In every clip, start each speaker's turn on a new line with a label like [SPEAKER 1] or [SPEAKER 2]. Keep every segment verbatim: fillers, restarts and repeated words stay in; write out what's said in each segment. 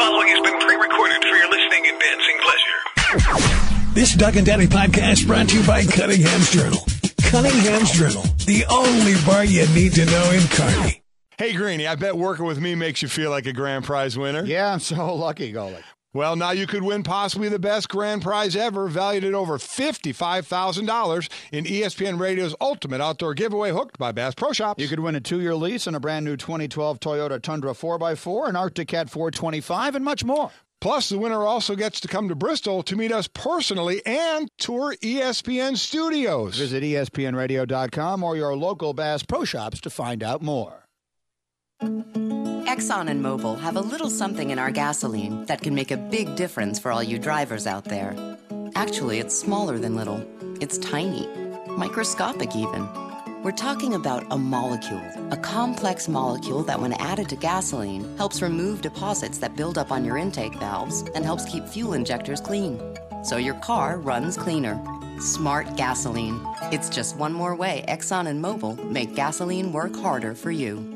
[SPEAKER 1] following has been pre-recorded for your listening and dancing pleasure.
[SPEAKER 2] This Doug and Daddy podcast brought to you by Cunningham's Journal. Cunningham's Journal, the only bar you need to know in Kearney.
[SPEAKER 3] Hey, Greenie, I bet working with me makes you feel like a grand prize winner.
[SPEAKER 4] Yeah, I'm so lucky, Golick.
[SPEAKER 3] Well, now you could win possibly the best grand prize ever, valued at over fifty-five thousand dollars in E S P N Radio's Ultimate Outdoor Giveaway, hooked by Bass Pro Shops.
[SPEAKER 4] You could win a two-year lease on a brand new twenty twelve Toyota Tundra four by four, an Arctic Cat four twenty-five, and much more.
[SPEAKER 3] Plus, the winner also gets to come to Bristol to meet us personally and tour E S P N studios.
[SPEAKER 4] Visit E S P N radio dot com or your local Bass Pro Shops to find out more.
[SPEAKER 5] Exxon and Mobil have a little something in our gasoline that can make a big difference for all you drivers out there. Actually, it's smaller than little. It's tiny, microscopic even. We're talking about a molecule, a complex molecule that when added to gasoline helps remove deposits that build up on your intake valves and helps keep fuel injectors clean. So your car runs cleaner. Smart gasoline. It's just one more way Exxon and Mobil make gasoline work harder for you.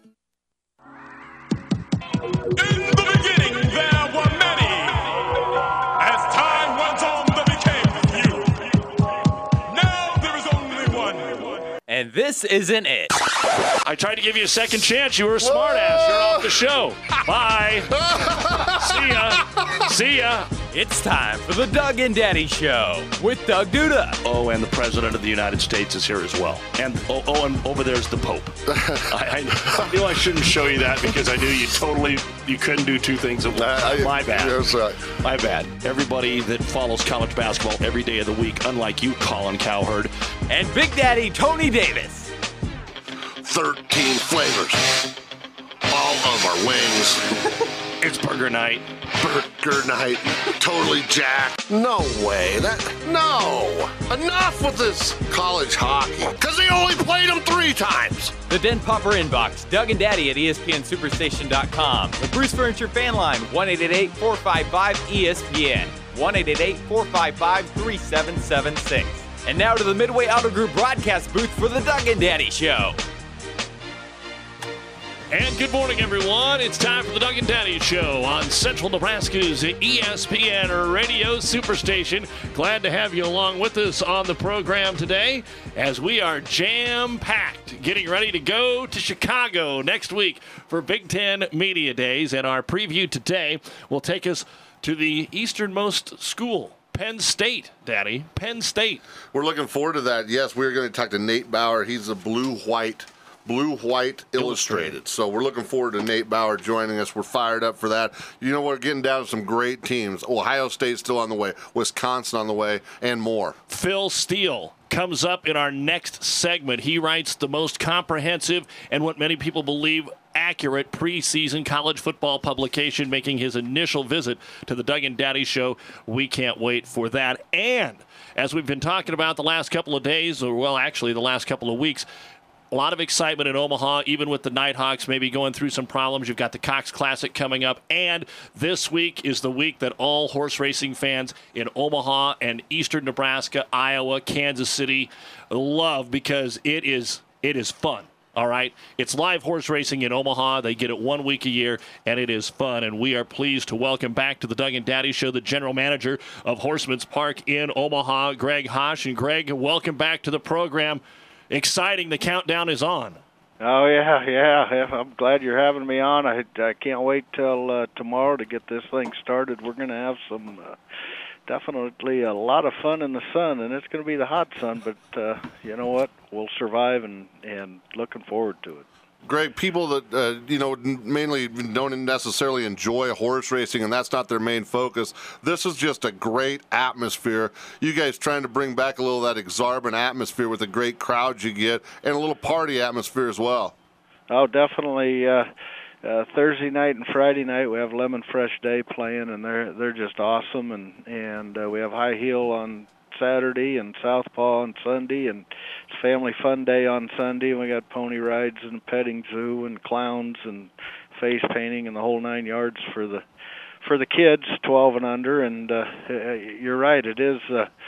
[SPEAKER 6] In the beginning, there were many. As time went on, there became few. Now there is only one.
[SPEAKER 7] And this isn't it.
[SPEAKER 8] I tried to give you a second chance. You were a smartass. You're off the show. Bye. See ya. See ya.
[SPEAKER 7] It's time for the Doug and Daddy Show with Doug Duda.
[SPEAKER 8] Oh, and the President of the United States is here as well. And oh, oh and over there's the Pope. I, I knew I shouldn't show you that because I knew you totally, you couldn't do two things at once. My bad.
[SPEAKER 9] Yes, uh,
[SPEAKER 8] My bad. Everybody that follows college basketball every day of the week, unlike you, Colin Cowherd.
[SPEAKER 7] And Big Daddy Tony Davis.
[SPEAKER 9] thirteen flavors. All of our wings.
[SPEAKER 8] It's burger night.
[SPEAKER 9] Burger night. Totally jacked. No way. That no. Enough with this college hockey. Because they only played them three times.
[SPEAKER 7] The Den Popper Inbox. Doug and Daddy at E S P N Superstation dot com. The Bruce Furniture Fan Line. one eight eight eight, four five five, E S P N. one eight eight eight, four five five, three seven seven six. And now to the Midway Auto Group broadcast booth for the Doug and Daddy Show.
[SPEAKER 8] And good morning, everyone. It's time for the Doug and Daddy Show on Central Nebraska's E S P N Radio Superstation. Glad to have you along with us on the program today as we are jam-packed, getting ready to go to Chicago next week for Big Ten Media Days. And our preview today will take us to the easternmost school, Penn State, Daddy. Penn State.
[SPEAKER 9] We're looking forward to that. Yes, we're going to talk to Nate Bauer. He's a blue-white Blue-White Illustrated. Illustrated. So we're looking forward to Nate Bauer joining us. We're fired up for that. You know, we're getting down to some great teams. Ohio State's still on the way. Wisconsin on the way, and more.
[SPEAKER 8] Phil Steele comes up in our next segment. He writes the most comprehensive and what many people believe accurate preseason college football publication, making his initial visit to the Doug and Daddy Show. We can't wait for that. And as we've been talking about the last couple of days, or well, actually the last couple of weeks, a lot of excitement in Omaha, even with the Nighthawks maybe going through some problems. You've got the Cox Classic coming up, and this week is the week that all horse racing fans in Omaha and eastern Nebraska, Iowa, Kansas City love because it is it is fun. All right, it's live horse racing in Omaha. They get it one week a year, and it is fun. And we are pleased to welcome back to the Doug and Daddy Show the general manager of Horseman's Park in Omaha, Greg Hosh. And Greg, welcome back to the program. Exciting, the countdown is on.
[SPEAKER 10] Oh, yeah, yeah. I'm glad you're having me on. I, I can't wait till uh, tomorrow to get this thing started. We're going to have some, uh, definitely a lot of fun in the sun, and it's going to be the hot sun, but uh, you know what? We'll survive, and, and looking forward to it.
[SPEAKER 9] Greg, people that, uh, you know, mainly don't necessarily enjoy horse racing, and that's not their main focus. This is just a great atmosphere. You guys trying to bring back a little of that exorbitant atmosphere with the great crowds you get, and a little party atmosphere as well.
[SPEAKER 10] Oh, definitely. Uh, uh, Thursday night and Friday night we have Lemon Fresh Day playing, and they're they're just awesome. And and uh, we have High Heel on Saturday and Southpaw on Sunday, and it's Family Fun Day on Sunday. And we got pony rides and petting zoo and clowns and face painting and the whole nine yards for the for the kids, twelve and under. And uh, you're right, it is. Uh,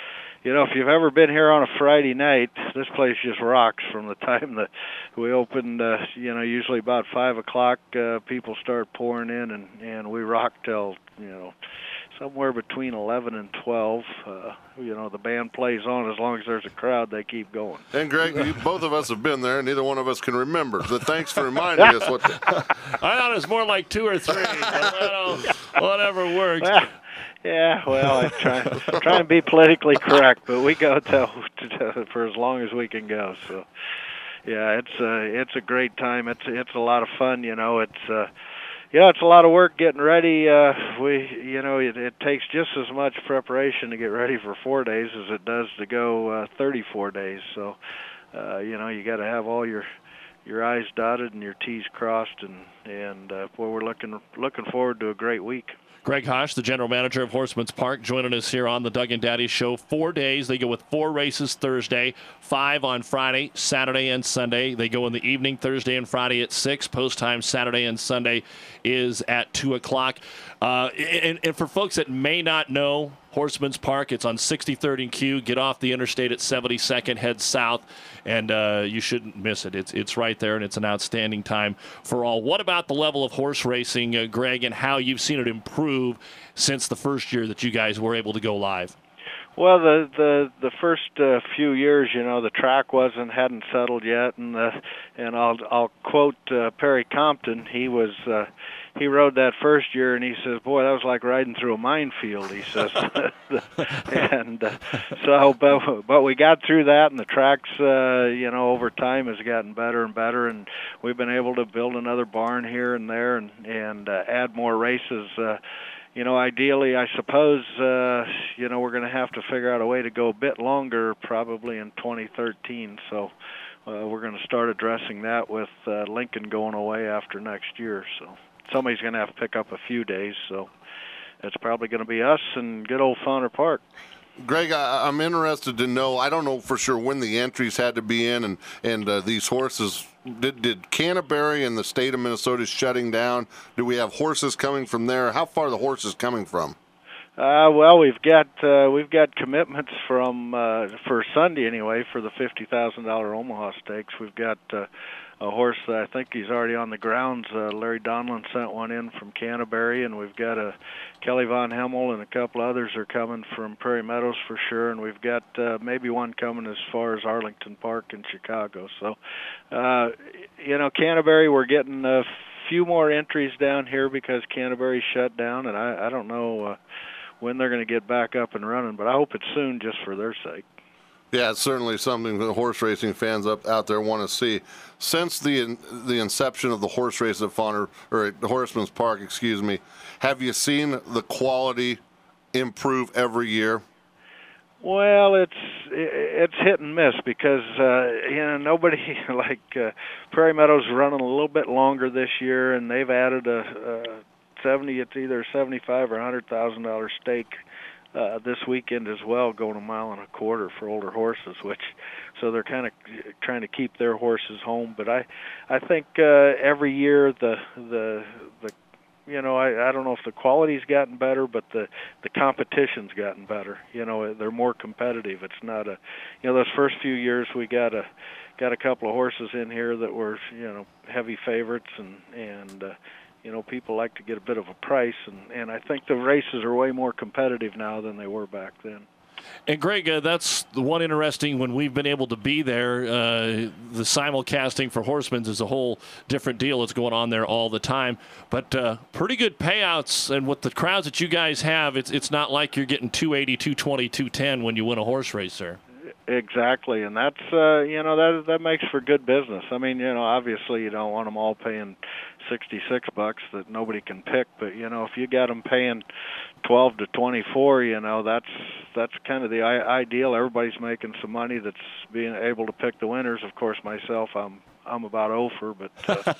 [SPEAKER 10] you know, if you've ever been here on a Friday night, this place just rocks from the time that we opened, uh, you know, usually about five o'clock, uh, people start pouring in, and, and we rock till, you know, somewhere between eleven and twelve. Uh, you know, the band plays on. As long as there's a crowd, they keep going.
[SPEAKER 9] And, Greg, you, both of us have been there. Neither one of us can remember. So thanks for reminding us. What the...
[SPEAKER 8] I thought it was more like two or three, but well, whatever works.
[SPEAKER 10] Well, yeah, well, I try, try and be politically correct, but we go till, to, for as long as we can go. So, yeah, it's a, it's a great time. It's, it's a lot of fun, you know. It's... Uh, Yeah, it's a lot of work getting ready. Uh, we, you know, it, it takes just as much preparation to get ready for four days as it does to go uh, thirty-four days. So, uh, you know, you got to have all your your I's dotted and your T's crossed, and and uh, boy, we're looking looking forward to a great week.
[SPEAKER 8] Greg Hosh, the general manager of Horseman's Park, joining us here on the Doug and Daddy Show. Four days. They go with four races Thursday, five on Friday, Saturday, and Sunday. They go in the evening Thursday and Friday at six. Post time Saturday and Sunday is at two o'clock. Uh, and, and for folks that may not know Horseman's Park, it's on sixty-third and Q. Get off the interstate at seventy-second, head south, and uh, you shouldn't miss it. It's it's right there, and it's an outstanding time for all. What about the level of horse racing, uh, Greg, and how you've seen it improve since the first year that you guys were able to go live?
[SPEAKER 10] Well, the the the first uh, few years, you know, the track wasn't hadn't settled yet, and the and I'll I'll quote uh, Perry Compton. He was uh, he rode that first year, and he says, "Boy, that was like riding through a minefield." He says, and uh, so, but but we got through that, and the tracks, uh, you know, over time has gotten better and better, and we've been able to build another barn here and there, and and uh, add more races. Uh, You know, ideally, I suppose, uh, you know, we're going to have to figure out a way to go a bit longer probably in twenty thirteen. So uh, we're going to start addressing that with uh, Lincoln going away after next year. So somebody's going to have to pick up a few days. So it's probably going to be us and good old Fauner Park.
[SPEAKER 9] Greg, I, I'm interested to know, I don't know for sure when the entries had to be in, and, and uh, these horses, did, did Canterbury and the state of Minnesota shutting down? Do we have horses coming from there? How far are the horses coming from?
[SPEAKER 10] Uh, well, we've got uh, we've got commitments from uh, for Sunday anyway for the fifty thousand dollar Omaha Stakes. We've got uh, a horse that I think he's already on the grounds. Uh, Larry Donlin sent one in from Canterbury, and we've got a Kelly Von Hemmel and a couple others are coming from Prairie Meadows for sure, and we've got uh, maybe one coming as far as Arlington Park in Chicago. So, uh, you know, Canterbury, we're getting a few more entries down here because Canterbury shut down, and I, I don't know uh, when they're going to get back up and running, but I hope it's soon just for their sake.
[SPEAKER 9] Yeah, it's certainly something that horse racing fans up out there want to see. Since the the inception of the horse race at Fauner, or at Horseman's Park, excuse me, have you seen the quality improve every year?
[SPEAKER 10] Well, it's it's hit and miss because uh, you know nobody like uh, Prairie Meadows running a little bit longer this year, and they've added a, a seventy. It's either seventy-five or a hundred thousand dollar stake. Uh, this weekend as well, going a mile and a quarter for older horses, which so they're kind of trying to keep their horses home. But I, I think uh, every year the the the you know I, I don't know if the quality's gotten better, but the the competition's gotten better. You know, they're more competitive. It's not a you know those first few years we got a got a couple of horses in here that were you know heavy favorites and and. Uh, You know, people like to get a bit of a price, and, and I think the races are way more competitive now than they were back then.
[SPEAKER 8] And, Greg, uh, that's the one interesting when we've been able to be there. Uh, the simulcasting for Horsemen's is a whole different deal. It's going on there all the time. But uh, pretty good payouts, and with the crowds that you guys have, it's it's not like you're getting two eighty, two twenty, two ten when you win a horse race there.
[SPEAKER 10] Exactly, and that's uh, you know that that makes for good business. I mean, you know, obviously you don't want them all paying sixty-six bucks that nobody can pick, but you know, if you got them paying twelve to twenty-four, you know, that's that's kind of the ideal. Everybody's making some money that's being able to pick the winners. Of course, myself, I'm I'm about over, but uh,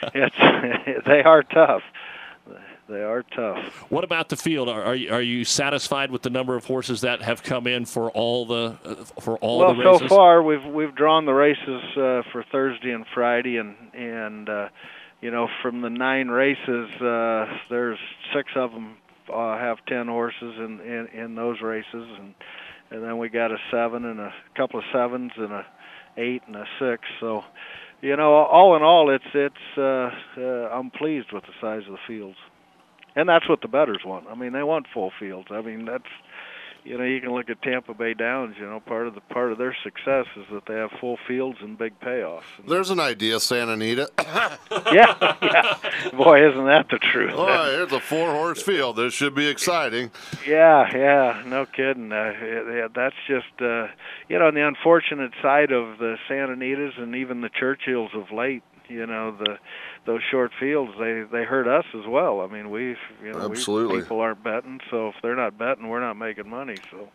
[SPEAKER 10] it's they are tough. They are tough.
[SPEAKER 8] What about the field? Are are you, are you satisfied with the number of horses that have come in for all the uh, for all
[SPEAKER 10] well,
[SPEAKER 8] the races?
[SPEAKER 10] Well, so far we've we've drawn the races uh, for Thursday and Friday, and and uh, you know from the nine races, uh, there's six of them uh, have ten horses in, in in those races, and and then we got a seven and a couple of sevens and a eight and a six. So, you know, all in all, it's it's. Uh, uh, I'm pleased with the size of the fields, and that's what the bettors want. I mean, they want full fields. I mean, that's. You know, you can look at Tampa Bay Downs. You know, part of the part of their success is that they have full fields and big payoffs.
[SPEAKER 9] There's an idea, Santa Anita.
[SPEAKER 10] yeah, yeah. Boy, isn't that the truth?
[SPEAKER 9] Oh, here's a four-horse field. This should be exciting.
[SPEAKER 10] Yeah, yeah, no kidding. Uh, yeah, that's just, uh, you know, on the unfortunate side of the Santa Anitas and even the Churchills of late. You know, the those short fields, they they hurt us as well. I mean, we you know
[SPEAKER 9] Absolutely.
[SPEAKER 10] We, people aren't betting, so if they're not betting, we're not making money. So,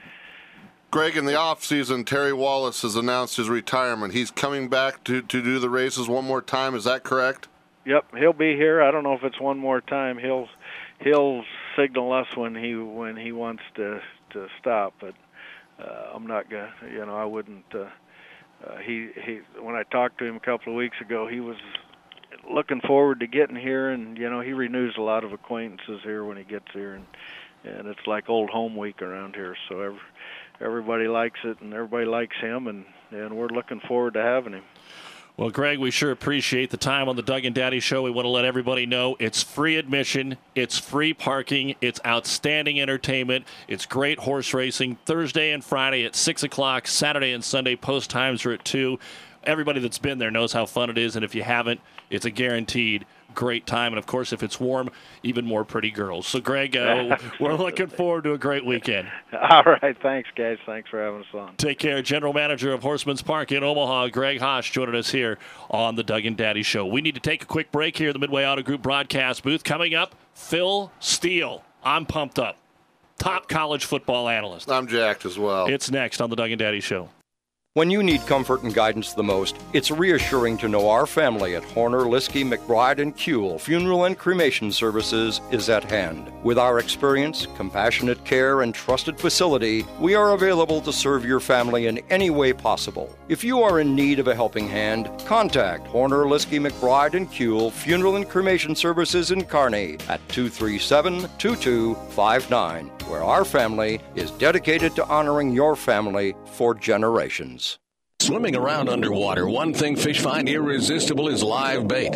[SPEAKER 9] Greg, in the off season, Terry Wallace has announced his retirement. He's coming back to to do the races one more time. Is that correct?
[SPEAKER 10] Yep, he'll be here. I don't know if it's one more time. He'll he'll signal us when he when he wants to to stop. But uh, I'm not gonna. You know, I wouldn't. Uh, Uh, he he. When I talked to him a couple of weeks ago, he was looking forward to getting here, and you know he renews a lot of acquaintances here when he gets here, and and it's like old home week around here. So every, everybody likes it, and everybody likes him, and and we're looking forward to having him.
[SPEAKER 8] Well, Greg, we sure appreciate the time on the Doug and Daddy Show. We want to let everybody know it's free admission, it's free parking, it's outstanding entertainment, it's great horse racing. Thursday and Friday at six o'clock, Saturday and Sunday post times are at two. Everybody that's been there knows how fun it is, and if you haven't, it's a guaranteed great time. And, of course, if it's warm, even more pretty girls. So, Greg, uh, we're looking forward to a great weekend.
[SPEAKER 10] All right. Thanks, guys. Thanks for having us on.
[SPEAKER 8] Take care. General Manager of Horseman's Park in Omaha, Greg Haas, joining us here on the Doug and Daddy Show. We need to take a quick break here at the Midway Auto Group broadcast booth. Coming up, Phil Steele. I'm pumped up. Top college football analyst.
[SPEAKER 9] I'm jacked as well.
[SPEAKER 8] It's next on the Doug and Daddy Show.
[SPEAKER 11] When you need comfort and guidance the most, it's reassuring to know our family at Horner, Liskey, McBride, and Kuehl Funeral and Cremation Services is at hand. With our experience, compassionate care, and trusted facility, we are available to serve your family in any way possible. If you are in need of a helping hand, contact Horner, Liskey, McBride, and Kuehl Funeral and Cremation Services in Kearney at two three seven, two two five nine, where our family is dedicated to honoring your family for generations.
[SPEAKER 12] Swimming around underwater, one thing fish find irresistible is live bait.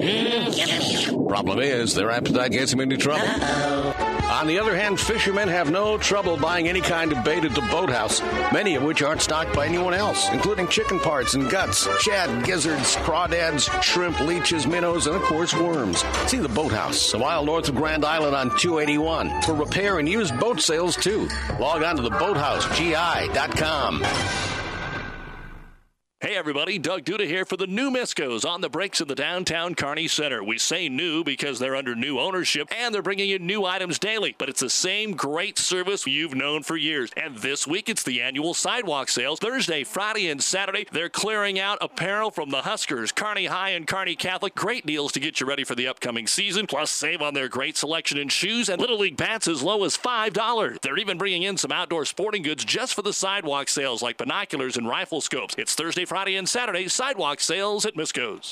[SPEAKER 12] Problem is, their appetite gets them into trouble. On the other hand, fishermen have no trouble buying any kind of bait at the boathouse, many of which aren't stocked by anyone else, including chicken parts and guts, shad, gizzards, crawdads, shrimp, leeches, minnows, and of course worms. See the Boathouse, a mile north of Grand Island on two eighty-one, for repair and used boat sales too. Log on to the boathouse G I dot com.
[SPEAKER 8] Hey everybody, Doug Duda here for the new Miscos on the brakes in the downtown Kearney Center. We say new because they're under new ownership and they're bringing in new items daily, but it's the same great service you've known for years. And this week it's the annual sidewalk sales. Thursday, Friday, and Saturday, they're clearing out apparel from the Huskers, Kearney High, and Kearney Catholic. Great deals to get you ready for the upcoming season, plus save on their great selection in shoes and Little League bats as low as five dollars. They're even bringing in some outdoor sporting goods just for the sidewalk sales like binoculars and rifle scopes. It's Thursday, Friday, and Saturday sidewalk sales at Miscos.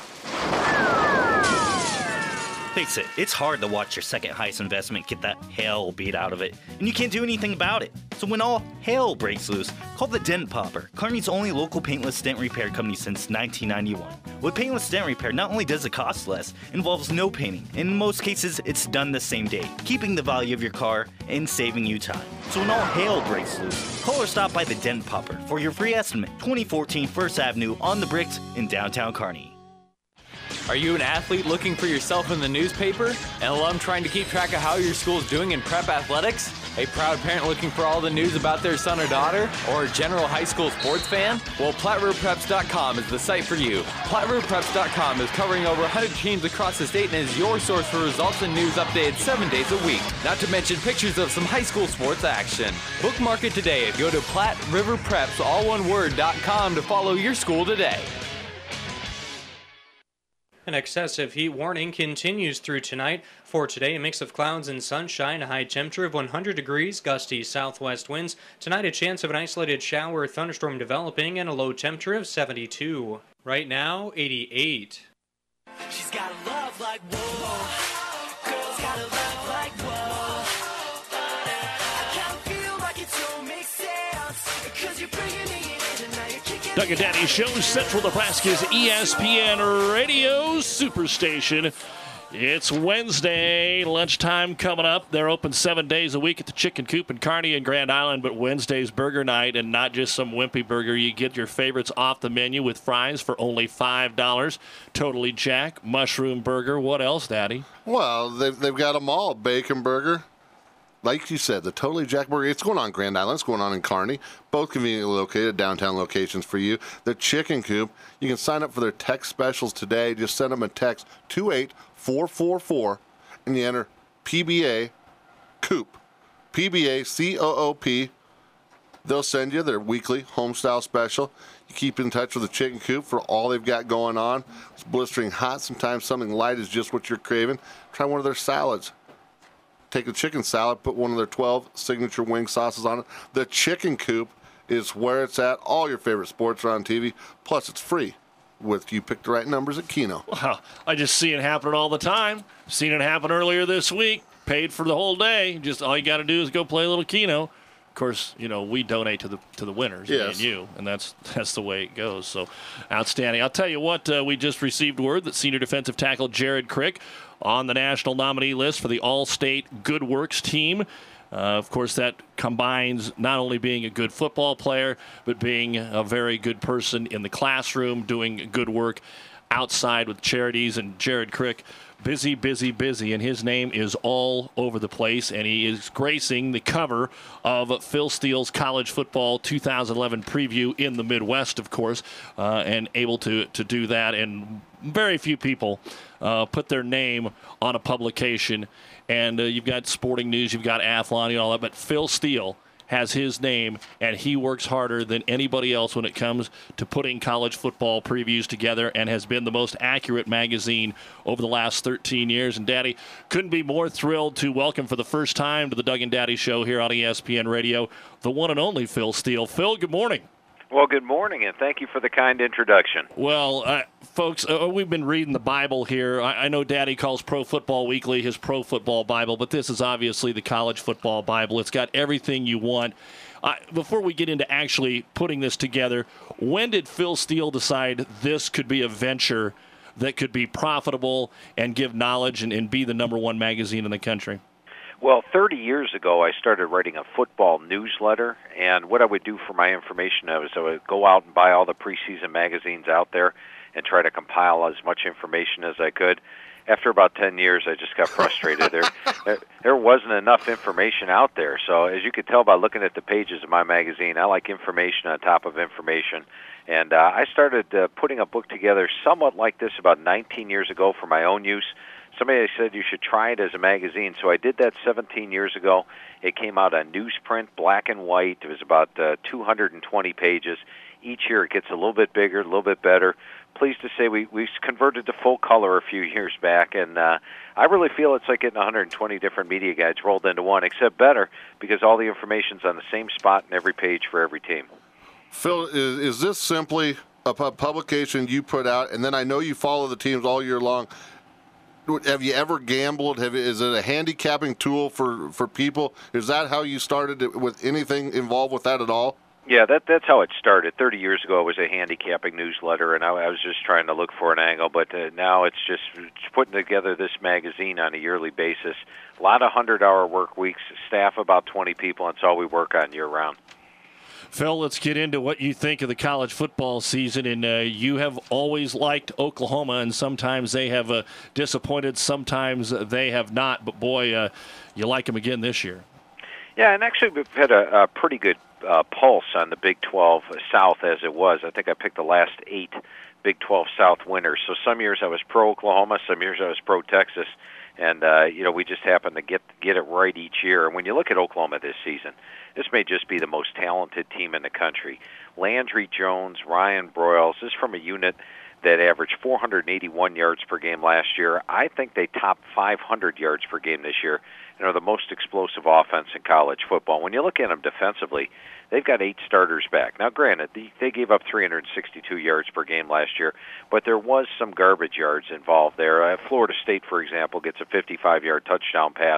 [SPEAKER 13] Face it, it's hard to watch your second highest investment get that hell beat out of it, and you can't do anything about it. So when all hell breaks loose, call the Dent Popper, Kearney's only local paintless dent repair company since nineteen ninety-one. With paintless dent repair, not only does it cost less, it involves no painting, and in most cases, it's done the same day, keeping the value of your car and saving you time. So when all hell breaks loose, call or stop by the Dent Popper for your free estimate, twenty fourteen First Avenue on the Bricks in downtown Kearney.
[SPEAKER 7] Are you an athlete looking for yourself in the newspaper? An alum trying to keep track of how your school's doing in prep athletics? A proud parent looking for all the news about their son or daughter? Or a general high school sports fan? Well, Platte River Preps dot com is the site for you. Platte River Preps dot com is covering over one hundred teams across the state and is your source for results and news updated seven days a week. Not to mention pictures of some high school sports action. Bookmark it today and go to Platte River Preps, all one word, dot com to follow your school today.
[SPEAKER 14] An excessive heat warning continues through tonight. For today, a mix of clouds and sunshine, a high temperature of one hundred degrees, gusty southwest winds. Tonight, a chance of an isolated shower or thunderstorm developing, and a low temperature of seventy-two. Right now, eighty-eight.
[SPEAKER 15] She's got a love like whoa. Girls got a love like whoa. I can feel like it's so mixed up.
[SPEAKER 8] Doug and Daddy Show, Central Nebraska's E S P N Radio Superstation. It's Wednesday, lunchtime coming up. They're open seven days a week at the Chicken Coop in Kearney and Grand Island, but Wednesday's burger night, and not just some wimpy burger. You get your favorites off the menu with fries for only five dollars. Totally Jack, mushroom burger. What else, Daddy?
[SPEAKER 9] Well, they've, they've got them all. Bacon burger. Like you said, the Totally Jack Burger, it's going on Grand Island, it's going on in Kearney, both conveniently located, downtown locations for you. The Chicken Coop, you can sign up for their text specials today. Just send them a text, two eight four four four, and you enter P B A Coop, P B A C O O P. They'll send you their weekly homestyle special. You keep in touch with the Chicken Coop for all they've got going on. It's blistering hot. Sometimes something light is just what you're craving. Try one of their salads. Take a chicken salad, put one of their twelve signature wing sauces on it. The Chicken Coop is where it's at. All your favorite sports are on T V. Plus, it's free with you pick the right numbers at Keno.
[SPEAKER 8] Wow, I just see it happening all the time. Seen it happen earlier this week. Paid for the whole day. Just all you got to do is go play a little Keno. Of course, you know, we donate to the to the winners, me
[SPEAKER 9] Yes.
[SPEAKER 8] and you, and that's that's the way it goes. So, outstanding. I'll tell you what, uh, we just received word that senior defensive tackle Jared Crick on the national nominee list for the All-State Good Works team. Uh, of course, that combines not only being a good football player, but being a very good person in the classroom, doing good work outside with charities. And Jared Crick, busy, busy, busy, and his name is all over the place, and he is gracing the cover of Phil Steele's College Football two thousand eleven preview in the Midwest, of course, uh, and able to, to do that. And very few people uh, put their name on a publication. And uh, you've got Sporting News, you've got Athlon, and all that, but Phil Steele has his name, and he works harder than anybody else when it comes to putting college football previews together, and has been the most accurate magazine over the last thirteen years. And Daddy, couldn't be more thrilled to welcome for the first time to the Doug and Daddy Show here on E S P N Radio, the one and only Phil Steele. Phil, good morning.
[SPEAKER 16] Well, good morning, and thank you for the kind introduction.
[SPEAKER 8] Well, uh, folks, uh, we've been reading the Bible here. I, I know Daddy calls Pro Football Weekly his Pro Football Bible, but this is obviously the College Football Bible. It's got everything you want. Uh, before we get into actually putting this together, when did Phil Steele decide this could be a venture that could be profitable and give knowledge and, and be the number one magazine in the country?
[SPEAKER 16] Well, thirty years ago, I started writing a football newsletter, and what I would do for my information was I would go out and buy all the preseason magazines out there and try to compile as much information as I could. After about ten years, I just got frustrated. there, there, there wasn't enough information out there. So as you could tell by looking at the pages of my magazine, I like information on top of information. And uh, I started uh, putting a book together somewhat like this about nineteen years ago for my own use. Somebody said you should try it as a magazine, so I did that seventeen years ago. It came out on newsprint, black and white. It was about uh, two hundred twenty pages. Each year it gets a little bit bigger, a little bit better. Pleased to say we we converted to full color a few years back, and uh, I really feel it's like getting one hundred twenty different media guides rolled into one, except better because all the information's on the same spot in every page for every team.
[SPEAKER 9] Phil, is, is this simply a pu- publication you put out, and then I know you follow the teams all year long. Have you ever gambled? Have is it a handicapping tool for, for people? Is that how you started it, with anything involved with that at all?
[SPEAKER 16] Yeah, that that's how it started. thirty years ago, it was a handicapping newsletter, and I, I was just trying to look for an angle. But uh, now it's just putting together this magazine on a yearly basis. A lot of hundred-hour work weeks, staff about twenty people, and it's all we work on year-round.
[SPEAKER 8] Phil, let's get into what you think of the college football season. And uh, you have always liked Oklahoma, and sometimes they have uh, disappointed, sometimes they have not. But, boy, uh, you like them again this year.
[SPEAKER 16] Yeah, and actually we've had a, a pretty good uh, pulse on the Big twelve South as it was. I think I picked the last eight Big twelve South winners. So some years I was pro-Oklahoma, some years I was pro-Texas. And, uh, you know, we just happen to get get it right each year. And when you look at Oklahoma this season, this may just be the most talented team in the country. Landry Jones, Ryan Broyles, this is from a unit that averaged four hundred eighty-one yards per game last year. I think they topped five hundred yards per game this year and are the most explosive offense in college football. When you look at them defensively, they've got eight starters back. Now, granted, they gave up three hundred sixty-two yards per game last year, but there was some garbage yards involved there. Uh, Florida State, for example, gets a fifty-five-yard touchdown pass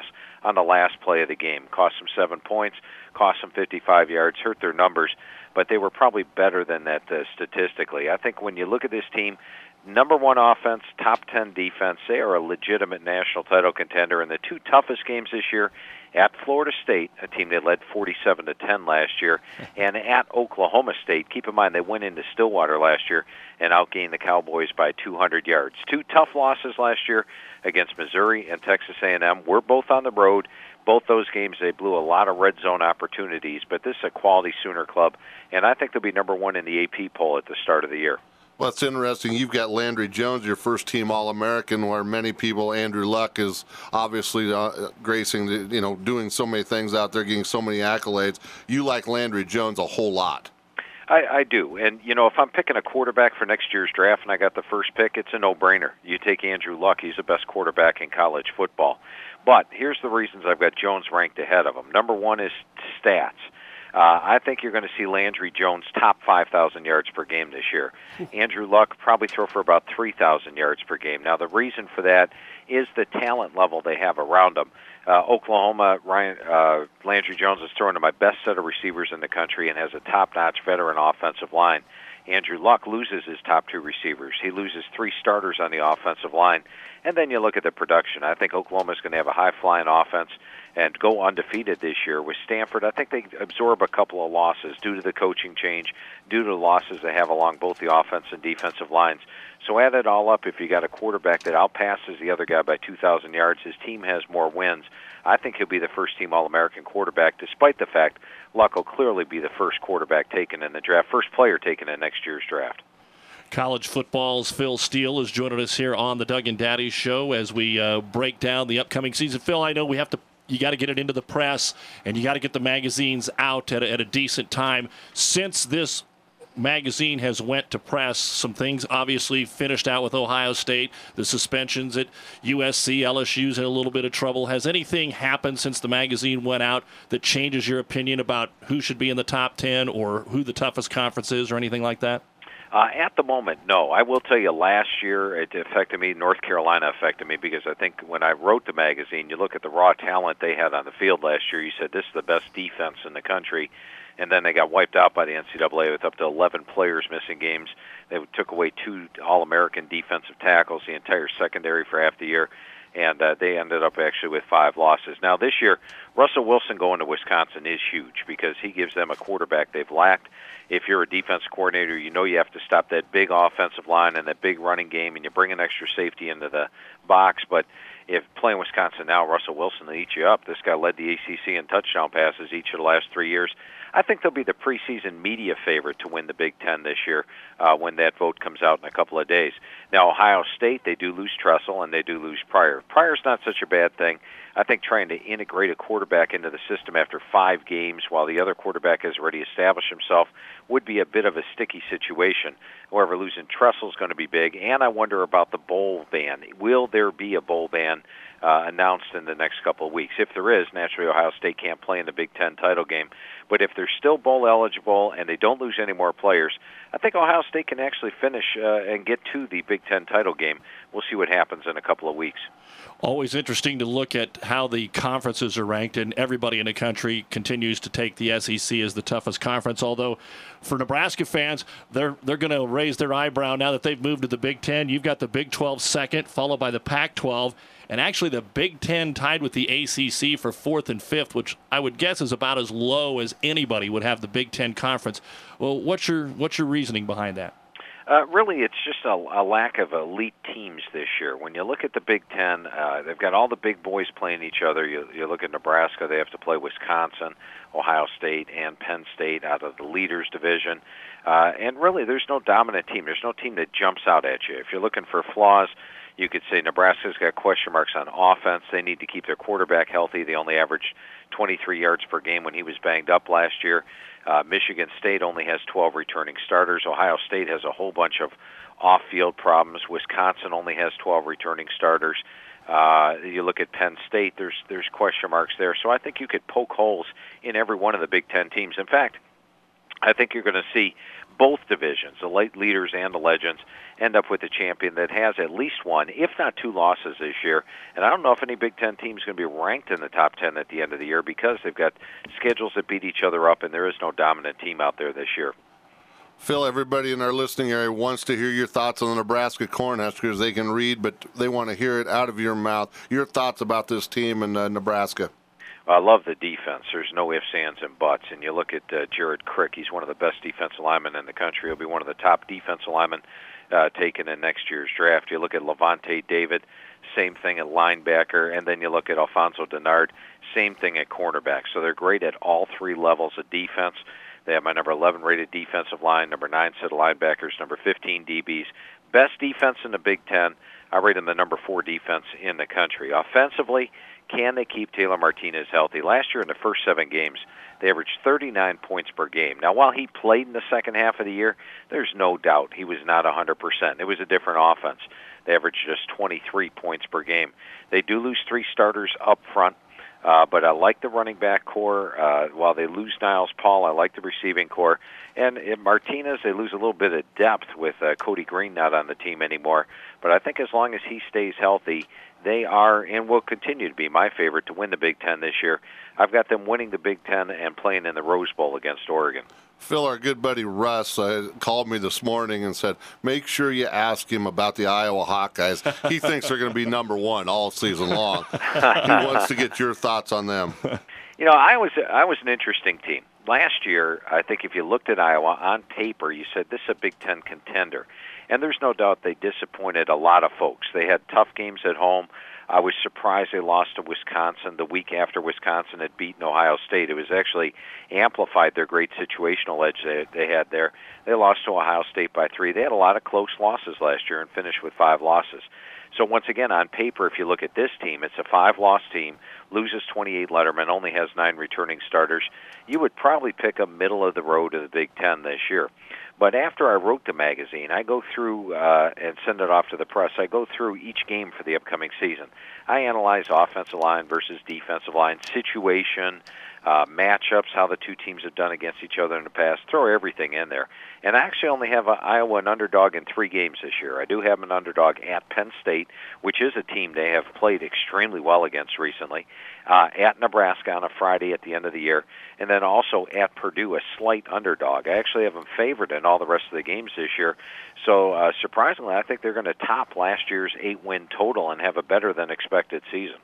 [SPEAKER 16] on the last play of the game. Cost them seven points, cost them fifty-five yards, hurt their numbers, but they were probably better than that uh, statistically. I think when you look at this team, number one offense, top ten defense, they are a legitimate national title contender. In the two toughest games this year, at Florida State, a team that led forty-seven to ten last year, and at Oklahoma State. Keep in mind they went into Stillwater last year and outgained the Cowboys by two hundred yards. Two tough losses last year against Missouri and Texas A and M. We're both on the road. Both those games, they blew a lot of red zone opportunities, but this is a quality Sooner club, and I think they'll be number one in the A P poll at the start of the year.
[SPEAKER 9] Well, it's interesting. You've got Landry Jones, your first-team All-American, where many people, Andrew Luck is obviously uh, gracing, the, you know, doing so many things out there, getting so many accolades. You like Landry Jones a whole lot.
[SPEAKER 16] I, I do. And, you know, if I'm picking a quarterback for next year's draft and I got the first pick, it's a no-brainer. You take Andrew Luck. He's the best quarterback in college football. But here's the reasons I've got Jones ranked ahead of him. Number one is stats. Uh, I think you're going to see Landry Jones top five thousand yards per game this year. Andrew Luck probably throw for about three thousand yards per game. Now, the reason for that is the talent level they have around them. Uh, Oklahoma, Ryan, uh, Landry Jones is throwing to my best set of receivers in the country and has a top-notch veteran offensive line. Andrew Luck loses his top two receivers. He loses three starters on the offensive line. And then you look at the production. I think Oklahoma's going to have a high-flying offense and go undefeated this year. With Stanford, I think they absorb a couple of losses due to the coaching change, due to the losses they have along both the offense and defensive lines. So add it all up, if you got a quarterback that outpasses the other guy by two thousand yards, his team has more wins. I think he'll be the first-team All-American quarterback, despite the fact Luck will clearly be the first quarterback taken in the draft, first player taken in next year's draft.
[SPEAKER 8] College football's Phil Steele is joining us here on the Doug and Daddy Show as we uh, break down the upcoming season. Phil, I know we have to you got to get it into the press, and you got to get the magazines out at a, at a decent time. Since this magazine has went to press, some things obviously finished out with Ohio State, the suspensions at U S C, L S U's in a little bit of trouble. Has anything happened since the magazine went out that changes your opinion about who should be in the top ten or who the toughest conference is or anything like that?
[SPEAKER 16] Uh, at the moment, no. I will tell you, last year it affected me. North Carolina affected me because I think when I wrote the magazine, you look at the raw talent they had on the field last year, you said this is the best defense in the country. And then they got wiped out by the N C double A with up to eleven players missing games. They took away two All-American defensive tackles, the entire secondary for half the year, and uh, they ended up actually with five losses. Now this year, Russell Wilson going to Wisconsin is huge because he gives them a quarterback they've lacked. If you're a defense coordinator, you know you have to stop that big offensive line and that big running game, and you bring an extra safety into the box. But if playing Wisconsin now, Russell Wilson will eat you up. This guy led the A C C in touchdown passes each of the last three years. I think they'll be the preseason media favorite to win the Big Ten this year uh, when that vote comes out in a couple of days. Now, Ohio State, they do lose Tressel and they do lose Pryor. Pryor's not such a bad thing. I think trying to integrate a quarterback into the system after five games while the other quarterback has already established himself would be a bit of a sticky situation. However, losing Tressel is going to be big, and I wonder about the bowl ban. Will there be a bowl ban uh, announced in the next couple of weeks? If there is, naturally Ohio State can't play in the Big Ten title game. But if they're still bowl eligible and they don't lose any more players, I think Ohio State can actually finish uh, and get to the Big Ten title game. We'll see what happens in a couple of weeks.
[SPEAKER 8] Always interesting to look at how the conferences are ranked, and everybody in the country continues to take the S E C as the toughest conference, although for Nebraska fans, they're they're going to raise their eyebrow now that they've moved to the Big Ten. You've got the Big twelve second, followed by the Pac twelve, and actually the Big Ten tied with the A C C for fourth and fifth, which I would guess is about as low as anybody would have the Big Ten conference. Well, what's your what's your reasoning behind that?
[SPEAKER 16] Uh, really, it's just a, a lack of elite teams this year. When you look at the Big Ten, uh, they've got all the big boys playing each other. You, you look at Nebraska, they have to play Wisconsin, Ohio State, and Penn State out of the leaders division. Uh, and really, there's no dominant team. There's no team that jumps out at you. If you're looking for flaws, you could say Nebraska's got question marks on offense. They need to keep their quarterback healthy. They only averaged twenty-three yards per game when he was banged up last year. Uh, Michigan State only has twelve returning starters. Ohio State has a whole bunch of off-field problems. Wisconsin only has twelve returning starters. Uh, you look at Penn State, there's there's question marks there. So I think you could poke holes in every one of the Big Ten teams. In fact, I think you're going to see both divisions, the late leaders and the legends, end up with a champion that has at least one, if not two losses this year. And I don't know if any Big Ten team is going to be ranked in the top ten at the end of the year because they've got schedules that beat each other up, and there is no dominant team out there this year.
[SPEAKER 9] Phil, everybody in our listening area wants to hear your thoughts on the Nebraska Cornhuskers. They can read, but they want to hear it out of your mouth. Your thoughts about this team in uh, Nebraska.
[SPEAKER 16] I love the defense. There's no ifs, ands, and buts. And you look at uh, Jared Crick. He's one of the best defensive linemen in the country. He'll be one of the top defensive linemen uh, taken in next year's draft. You look at Levante David, same thing at linebacker. And then you look at Alfonso Denard, same thing at cornerback. So they're great at all three levels of defense. They have my number eleven rated defensive line, number nine set of linebackers, number fifteen D Bs. Best defense in the Big Ten. I rate them the number four defense in the country. Offensively, can they keep Taylor Martinez healthy? Last year in the first seven games, they averaged thirty-nine points per game. Now, while he played in the second half of the year, there's no doubt he was not one hundred percent. It was a different offense. They averaged just twenty-three points per game. They do lose three starters up front. Uh, but I like the running back core. Uh, while they lose Niles Paul, I like the receiving core. And in Martinez, they lose a little bit of depth with uh, Cody Green not on the team anymore. But I think as long as he stays healthy, they are and will continue to be my favorite to win the Big Ten this year. I've got them winning the Big Ten and playing in the Rose Bowl against Oregon.
[SPEAKER 9] Phil, our good buddy Russ, uh, called me this morning and said, make sure you ask him about the Iowa Hawkeyes. He thinks they're going to be number one all season long. He wants to get your thoughts on them.
[SPEAKER 16] You know, I was I was an interesting team. Last year, I think if you looked at Iowa on paper, you said this is a Big Ten contender. And there's no doubt they disappointed a lot of folks. They had tough games at home. I was surprised they lost to Wisconsin the week after Wisconsin had beaten Ohio State. It was actually amplified their great situational edge they, they had there. They lost to Ohio State by three. They had a lot of close losses last year and finished with five losses. So once again, on paper, if you look at this team, it's a five-loss team, loses twenty-eight lettermen, only has nine returning starters. You would probably pick a middle of the road of the Big Ten this year. But after I wrote the magazine, I go through uh, and send it off to the press. I go through each game for the upcoming season. I analyze offensive line versus defensive line, situation, uh, matchups, how the two teams have done against each other in the past. Throw everything in there. And I actually only have uh, Iowa an underdog in three games this year. I do have an underdog at Penn State, which is a team they have played extremely well against recently, uh, at Nebraska on a Friday at the end of the year, and then also at Purdue, a slight underdog. I actually have them favored in all the rest of the games this year. So uh, surprisingly, I think they're going to top last year's eight-win total and have a better-than-expected season.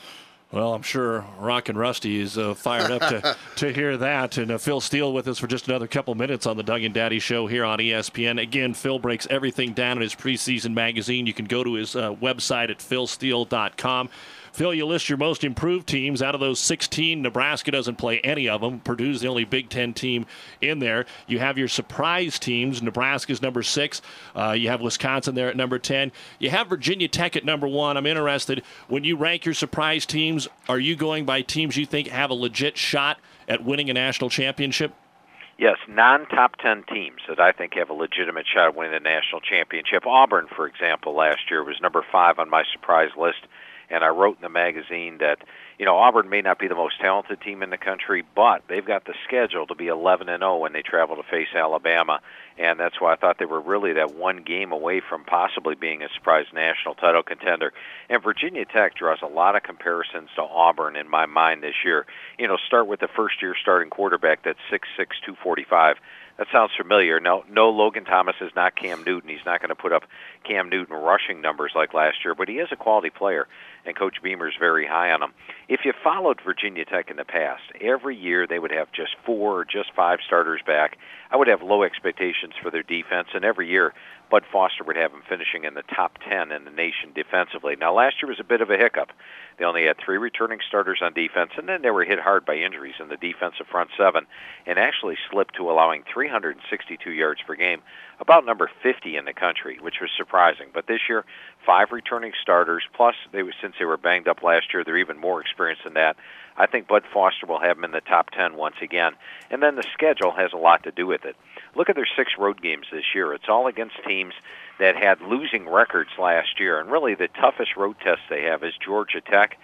[SPEAKER 8] Well, I'm sure Rock and Rusty is uh, fired up to, to hear that. And uh, Phil Steele with us for just another couple minutes on the Doug and Daddy Show here on E S P N. Again, Phil breaks everything down in his preseason magazine. You can go to his uh, website at phil steele dot com. Phil, you list your most improved teams. Out of those sixteen, Nebraska doesn't play any of them. Purdue's the only Big Ten team in there. You have your surprise teams. Nebraska's number six. Uh, you have Wisconsin there at number ten. You have Virginia Tech at number one. I'm interested, when you rank your surprise teams, are you going by teams you think have a legit shot at winning a national championship?
[SPEAKER 16] Yes, non-top ten teams that I think have a legitimate shot at winning the national championship. Auburn, for example, last year was number five on my surprise list. And I wrote in the magazine that, you know, Auburn may not be the most talented team in the country, but they've got the schedule to be eleven and oh when they travel to face Alabama. And that's why I thought they were really that one game away from possibly being a surprise national title contender. And Virginia Tech draws a lot of comparisons to Auburn in my mind this year. You know, start with the first-year starting quarterback that's six six, two forty-five. That sounds familiar. No, no, Logan Thomas is not Cam Newton. He's not going to put up Cam Newton rushing numbers like last year, but he is a quality player, and Coach Beamer's very high on him. If you followed Virginia Tech in the past, every year they would have just four or just five starters back. I would have low expectations for their defense, and every year Bud Foster would have them finishing in the top ten in the nation defensively. Now, last year was a bit of a hiccup. They only had three returning starters on defense, and then they were hit hard by injuries in the defensive front seven and actually slipped to allowing three hundred sixty-two yards per game, about number fifty in the country, which was surprising. But this year, five returning starters, plus they were, since they were banged up last year, they're even more experienced than that. I think Bud Foster will have them in the top ten once again. And then the schedule has a lot to do with it. Look at their six road games this year. It's all against teams that had losing records last year. And really the toughest road test they have is Georgia Tech.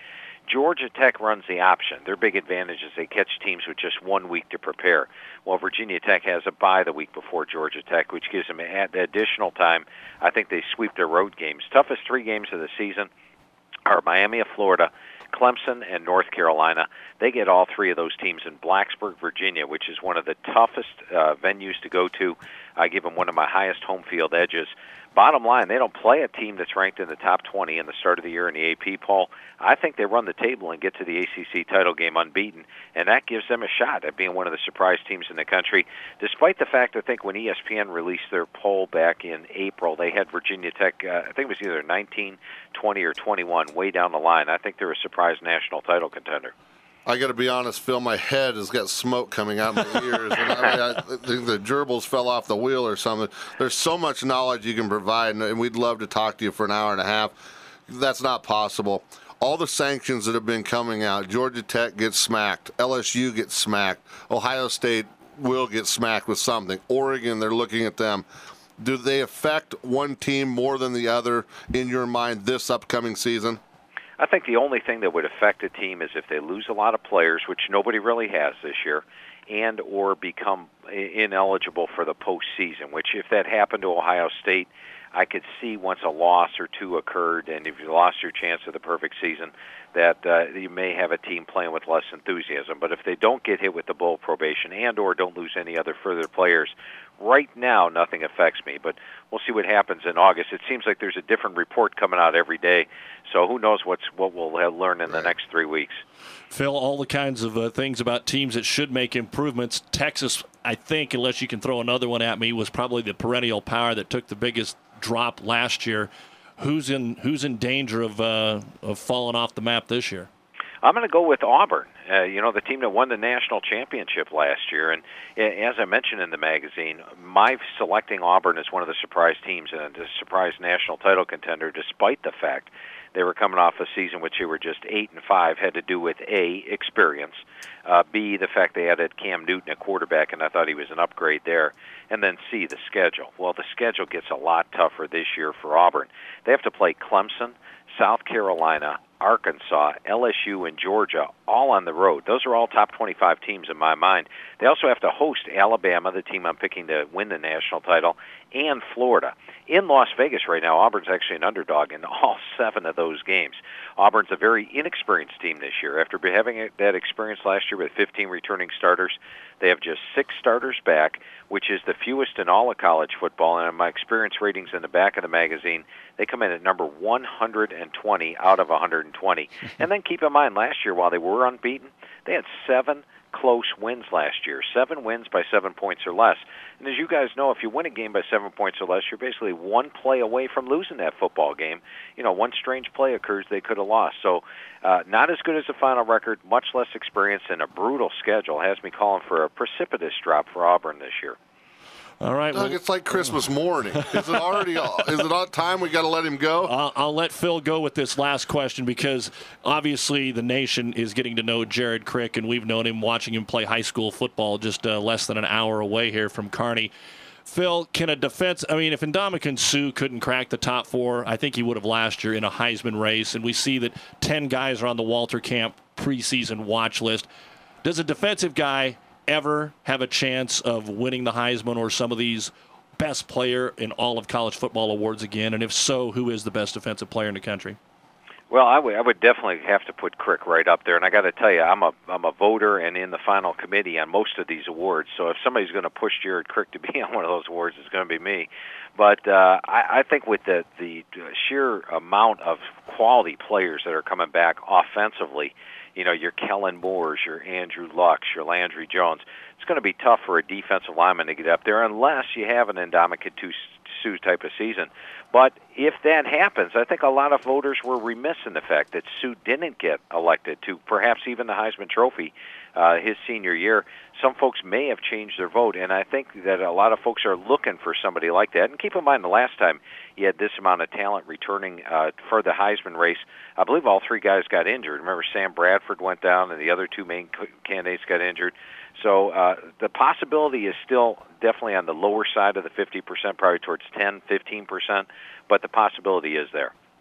[SPEAKER 16] Georgia Tech runs the option. Their big advantage is they catch teams with just one week to prepare. Well, Virginia Tech has a bye the week before Georgia Tech, which gives them additional time. I think they sweep their road games. Toughest three games of the season are Miami of Florida, Clemson, and North Carolina. They get all three of those teams in Blacksburg, Virginia, which is one of the toughest uh, venues to go to. I give them one of my highest home field edges. Bottom line, they don't play a team that's ranked in the top twenty in the start of the year in the A P poll. I think they run the table and get to the A C C title game unbeaten, and that gives them a shot at being one of the surprise teams in the country, despite the fact, I think, when E S P N released their poll back in April, they had Virginia Tech, uh, I think it was either nineteen, twenty, or twenty-one, way down the line. I think they're a surprise national title contender.
[SPEAKER 9] I got to be honest, Phil, my head has got smoke coming out of my ears. And I mean, I think the gerbils fell off the wheel or something. There's so much knowledge you can provide, and we'd love to talk to you for an hour and a half. That's not possible. All the sanctions that have been coming out, Georgia Tech gets smacked, L S U gets smacked, Ohio State will get smacked with something. Oregon, they're looking at them. Do they affect one team more than the other in your mind this upcoming season?
[SPEAKER 16] I think the only thing that would affect a team is if they lose a lot of players, which nobody really has this year, and or become ineligible for the postseason, which if that happened to Ohio State, I could see once a loss or two occurred, and if you lost your chance of the perfect season, that uh, you may have a team playing with less enthusiasm. But if they don't get hit with the bowl probation and or don't lose any other further players, right now nothing affects me. But we'll see what happens in August. It seems like there's a different report coming out every day, so who knows what's what we'll learn in the next three weeks.
[SPEAKER 8] Phil, all the kinds of uh, things about teams that should make improvements. Texas, I think, unless you can throw another one at me, was probably the perennial power that took the biggest drop last year. Who's in who's in danger of uh, of falling off the map this year?
[SPEAKER 16] I'm going to go with Auburn. Uh, you know, the team that won the national championship last year. And uh, as I mentioned in the magazine, my selecting Auburn as one of the surprise teams and a surprise national title contender, despite the fact they were coming off a season which they were just eight and five, had to do with A, experience, uh, B, the fact they added Cam Newton at quarterback, and I thought he was an upgrade there, and then C, the schedule. Well, the schedule gets a lot tougher this year for Auburn. They have to play Clemson, South Carolina, Arkansas, L S U, and Georgia, all on the road. Those are all top twenty-five teams in my mind. They also have to host Alabama, the team I'm picking to win the national title, and Florida. In Las Vegas right now, Auburn's actually an underdog in all seven of those games. Auburn's a very inexperienced team this year. After having that experience last year with fifteen returning starters, they have just six starters back, which is the fewest in all of college football. And in my experience ratings in the back of the magazine, they come in at number one hundred twenty out of one hundred twenty. And then keep in mind, last year, while they were unbeaten, they had seven close wins last year, seven wins by seven points or less. And as you guys know, if you win a game by seven points or less, you're basically one play away from losing that football game. You know, one strange play occurs, they could have lost. So uh, not as good as the final record, much less experience, and a brutal schedule has me calling for a precipitous drop for Auburn this year.
[SPEAKER 8] All right.
[SPEAKER 9] Doug,
[SPEAKER 8] well,
[SPEAKER 9] it's like Christmas morning. Is it already? Is it on time? We got to let him go.
[SPEAKER 8] I'll, I'll let Phil go with this last question because obviously the nation is getting to know Jared Crick, and we've known him, watching him play high school football just uh, less than an hour away here from Kearney. Phil, can a defense? I mean, if Ndamukong Suh couldn't crack the top four, I think he would have last year in a Heisman race. And we see that ten guys are on the Walter Camp preseason watch list. Does a defensive guy ever have a chance of winning the Heisman or some of these best player in all of college football awards again? And if so, who is the best defensive player in the country?
[SPEAKER 16] Well, I would, I would definitely have to put Crick right up there. And I got to tell you, I'm a I'm a voter and in the final committee on most of these awards. So if somebody's going to push Jared Crick to be on one of those awards, it's going to be me. But uh, I, I think with the the sheer amount of quality players that are coming back offensively, you know, your Kellen Moores, your Andrew Lucks, your Landry Jones, it's going to be tough for a defensive lineman to get up there unless you have an Ndamukong Suh type of season. But if that happens, I think a lot of voters were remiss in the fact that Suh didn't get elected to perhaps even the Heisman Trophy uh, his senior year. Some folks may have changed their vote, and I think that a lot of folks are looking for somebody like that. And keep in mind, the last time you had this amount of talent returning uh, for the Heisman race, I believe all three guys got injured. Remember, Sam Bradford went down, and the other two main candidates got injured. So uh, the possibility is still definitely on the lower side of the fifty percent, probably towards ten, fifteen percent, but the possibility is there.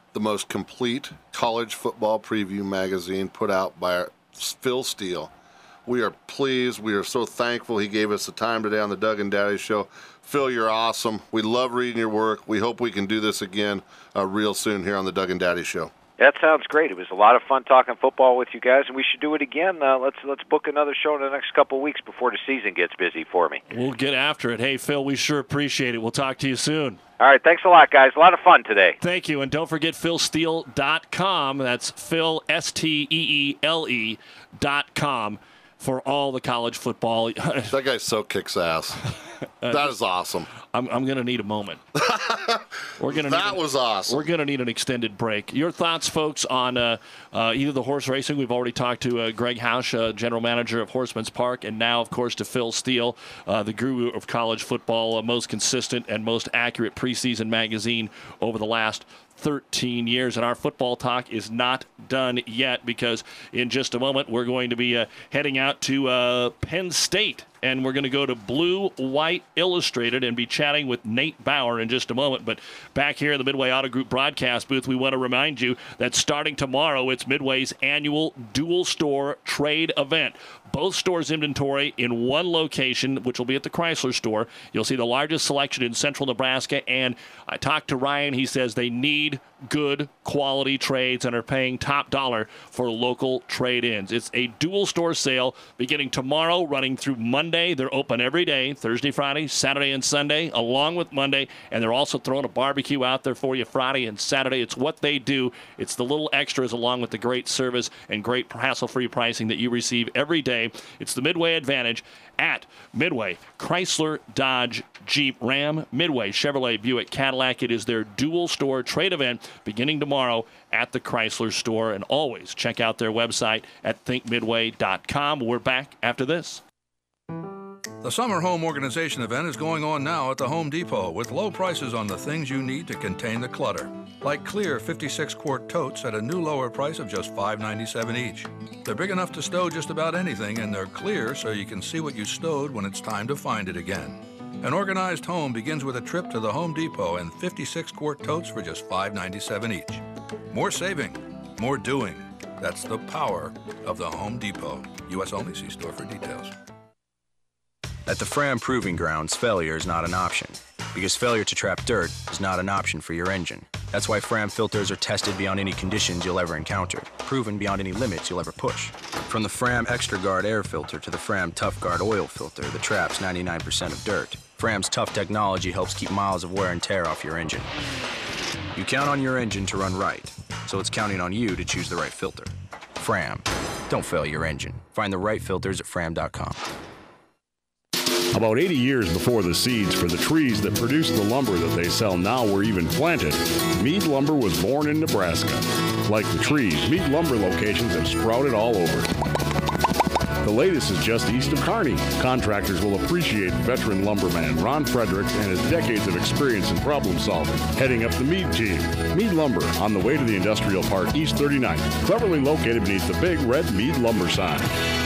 [SPEAKER 9] the most complete college football preview magazine put out by Phil Steele. We are pleased. We are so thankful he gave us the time today on the Doug and Daddy Show. Phil, you're awesome. We love reading your work. We hope we can do this again uh, real soon here on the Doug and Daddy Show.
[SPEAKER 16] That sounds great. It was a lot of fun talking football with you guys, and we should do it again. Uh, let's let's book another show in the next couple of weeks before the season gets busy for me.
[SPEAKER 8] We'll get after it. Hey, Phil, we sure appreciate it. We'll talk to you soon.
[SPEAKER 16] All right, thanks a lot, guys. A lot of fun today.
[SPEAKER 8] Thank you, and don't forget phil steele dot com. That's Phil, S T E E L E dot com for all the college football.
[SPEAKER 9] That guy so kicks ass. That is awesome.
[SPEAKER 8] I'm, I'm going to need a moment. We're gonna
[SPEAKER 9] that
[SPEAKER 8] need
[SPEAKER 9] was
[SPEAKER 8] an,
[SPEAKER 9] awesome.
[SPEAKER 8] We're going to need an extended break. Your thoughts, folks, on uh, uh, either the horse racing. We've already talked to uh, Greg Hausch, uh, general manager of Horseman's Park, and now, of course, to Phil Steele, uh, the guru of college football, uh, most consistent and most accurate preseason magazine over the last thirteen years. And our football talk is not done yet, because in just a moment we're going to be uh, heading out to uh, Penn State, and we're going to go to Blue White Illustrated and be chatting with Nate Bauer in just a moment. But back here in the Midway Auto Group broadcast booth, we want to remind you that starting tomorrow, it's Midway's annual dual store trade event. Both stores' inventory in one location, which will be at the Chrysler store. You'll see the largest selection in central Nebraska, and I talked to Ryan. He says they need good quality trades and are paying top dollar for local trade-ins. It's a dual store sale beginning tomorrow, running through Monday. They're open every day, Thursday, Friday, Saturday, and Sunday, along with Monday, and they're also throwing a barbecue out there for you Friday and Saturday. It's what they do. It's the little extras along with the great service and great hassle-free pricing that you receive every day. It's the Midway Advantage at Midway, Chrysler, Dodge, Jeep, Ram, Midway, Chevrolet, Buick, Cadillac. It is their dual store trade event beginning tomorrow at the Chrysler store. And always check out their website at think midway dot com. We're back after this.
[SPEAKER 17] The Summer Home Organization event is going on now at the Home Depot with low prices on the things you need to contain the clutter. Like clear fifty-six quart totes at a new lower price of just five ninety-seven each. They're big enough to stow just about anything, and they're clear so you can see what you stowed when it's time to find it again. An organized home begins with a trip to the Home Depot and fifty-six quart totes for just five ninety-seven each. More saving, more doing. That's the power of the Home Depot. U S only. See store for details.
[SPEAKER 18] At the Fram Proving Grounds, failure is not an option, because failure to trap dirt is not an option for your engine. That's why Fram filters are tested beyond any conditions you'll ever encounter, proven beyond any limits you'll ever push. From the Fram Extra Guard air filter to the Fram Tough Guard oil filter that traps ninety-nine percent of dirt, Fram's tough technology helps keep miles of wear and tear off your engine. You count on your engine to run right, so it's counting on you to choose the right filter. Fram. Don't fail your engine. Find the right filters at fram dot com.
[SPEAKER 19] About eighty years before the seeds for the trees that produce the lumber that they sell now were even planted, Mead Lumber was born in Nebraska. Like the trees, Mead Lumber locations have sprouted all over. The latest is just east of Kearney. Contractors will appreciate veteran lumberman Ron Fredericks and his decades of experience in problem solving, heading up the Mead team. Mead Lumber, on the way to the Industrial Park, East thirty-ninth, cleverly located beneath the big red Mead Lumber sign.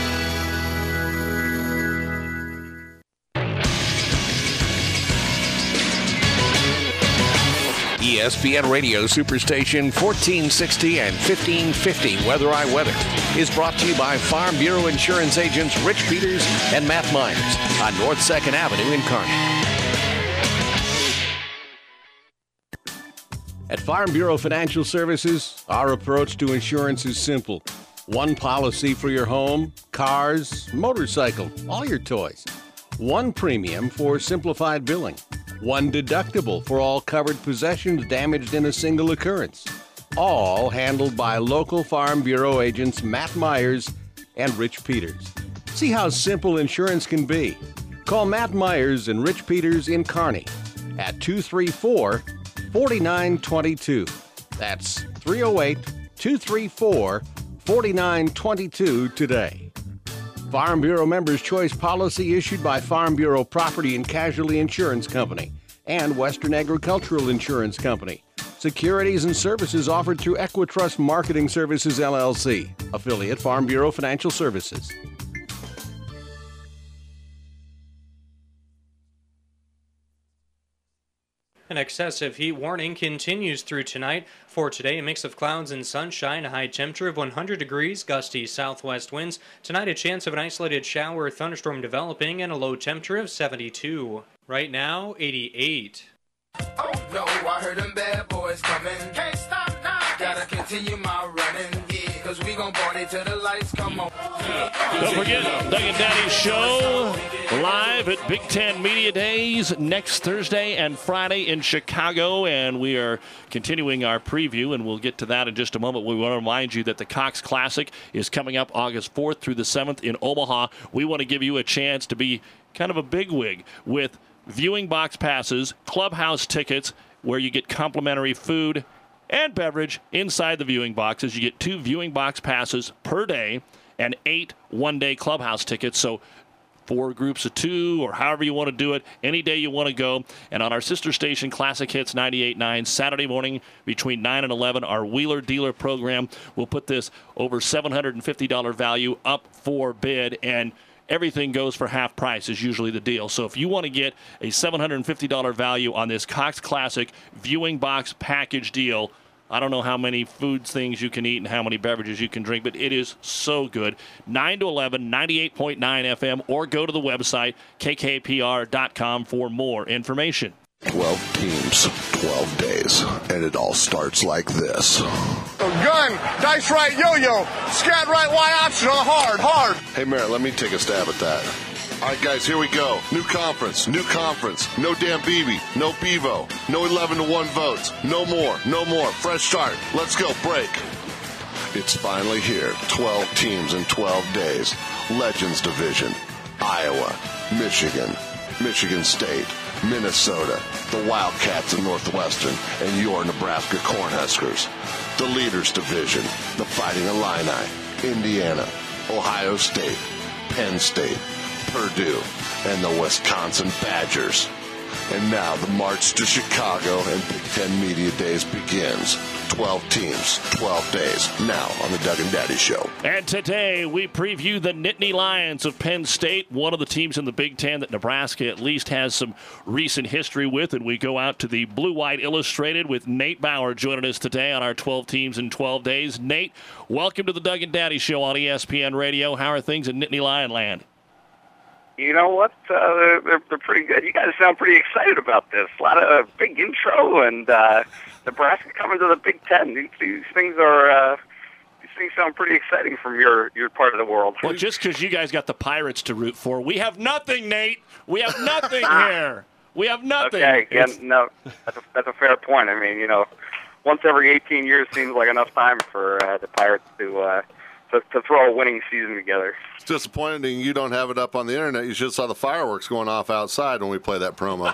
[SPEAKER 12] E S P N Radio Superstation fourteen sixty and fifteen fifty Weather I Weather is brought to you by Farm Bureau Insurance agents Rich Peters and Matt Myers on North second Avenue in Kearney. At Farm Bureau Financial Services, our approach to insurance is simple. One policy for your home, cars, motorcycle, all your toys. One premium for simplified billing. One deductible for all covered possessions damaged in a single occurrence. All handled by local Farm Bureau agents Matt Myers and Rich Peters. See how simple insurance can be. Call Matt Myers and Rich Peters in Kearney at two three four, four nine two two. That's three oh eight, two three four, four nine two two today. Farm Bureau Members' Choice policy issued by Farm Bureau Property and Casualty Insurance Company and Western Agricultural Insurance Company. Securities and services offered through Equitrust Marketing Services, L L C, affiliate Farm Bureau Financial Services.
[SPEAKER 14] And excessive heat warning continues through tonight. For today, a mix of clouds and sunshine, a high temperature of one hundred degrees, gusty southwest winds. Tonight, a chance of an isolated shower or thunderstorm developing, and a low temperature of seventy-two. Right now, eighty-eight.
[SPEAKER 15] Oh no, I heard them bad boys coming. Can't stop now. Gotta continue my running. Yeah, cause we gon' party till the lights come on.
[SPEAKER 8] Don't forget, Doug and Daddy's show live at Big Ten Media Days next Thursday and Friday in Chicago. And we are continuing our preview, and we'll get to that in just a moment. We want to remind you that the Cox Classic is coming up August fourth through the seventh in Omaha. We want to give you a chance to be kind of a bigwig with viewing box passes, clubhouse tickets, where you get complimentary food and beverage inside the viewing boxes. You get two viewing box passes per day and eight one-day clubhouse tickets. So four groups of two, or however you want to do it, any day you want to go. And on our sister station, Classic Hits ninety-eight point nine, Saturday morning between nine and eleven, our Wheeler Dealer program will put this over seven hundred fifty dollars value up for bid, and everything goes for half price is usually the deal. So if you want to get a seven hundred fifty dollars value on this Cox Classic viewing box package deal, I don't know how many foods things you can eat and how many beverages you can drink, but it is so good. nine to eleven, ninety-eight point nine F M, or go to the website, K K P R dot com, for more information.
[SPEAKER 20] twelve teams, twelve days, and it all starts like this.
[SPEAKER 9] Gun, dice right, yo-yo, scat right, Y optional, hard, hard. Hey, Merritt, let me take a stab at that. All right, guys, here we go. New conference, new conference. No damn B B, no Bevo, no eleven to one votes. No more, no more. Fresh start. Let's go, break.
[SPEAKER 20] It's finally here. twelve teams in twelve days. Legends Division. Iowa, Michigan, Michigan State, Minnesota, the Wildcats of Northwestern, and your Nebraska Cornhuskers. The Leaders Division, the Fighting Illini, Indiana, Ohio State, Penn State, Purdue, and the Wisconsin Badgers. And now the march to Chicago and Big Ten Media Days begins. twelve teams, twelve days, now on the Doug and Daddy Show.
[SPEAKER 8] And today we preview the Nittany Lions of Penn State, one of the teams in the Big Ten that Nebraska at least has some recent history with. And we go out to the Blue White Illustrated with Nate Bauer joining us today on our twelve teams in twelve days. Nate, welcome to the Doug and Daddy Show on E S P N Radio. How are things in Nittany Lion land?
[SPEAKER 21] You know what? Uh, they're, they're pretty good. You guys sound pretty excited about this. A lot of big intro, and uh, Nebraska coming to the Big Ten. These, these things are uh, these things sound pretty exciting from your your part of the world.
[SPEAKER 8] Well, just because you guys got the Pirates to root for, we have nothing, Nate. We have nothing here. We have nothing.
[SPEAKER 21] Okay, yeah,
[SPEAKER 8] It's-
[SPEAKER 21] no, that's a, that's a fair point. I mean, you know, once every eighteen years seems like enough time for uh, the Pirates to. Uh, To, to throw a winning season together.
[SPEAKER 9] It's disappointing you don't have it up on the internet. You should have saw the fireworks going off outside when we play that promo.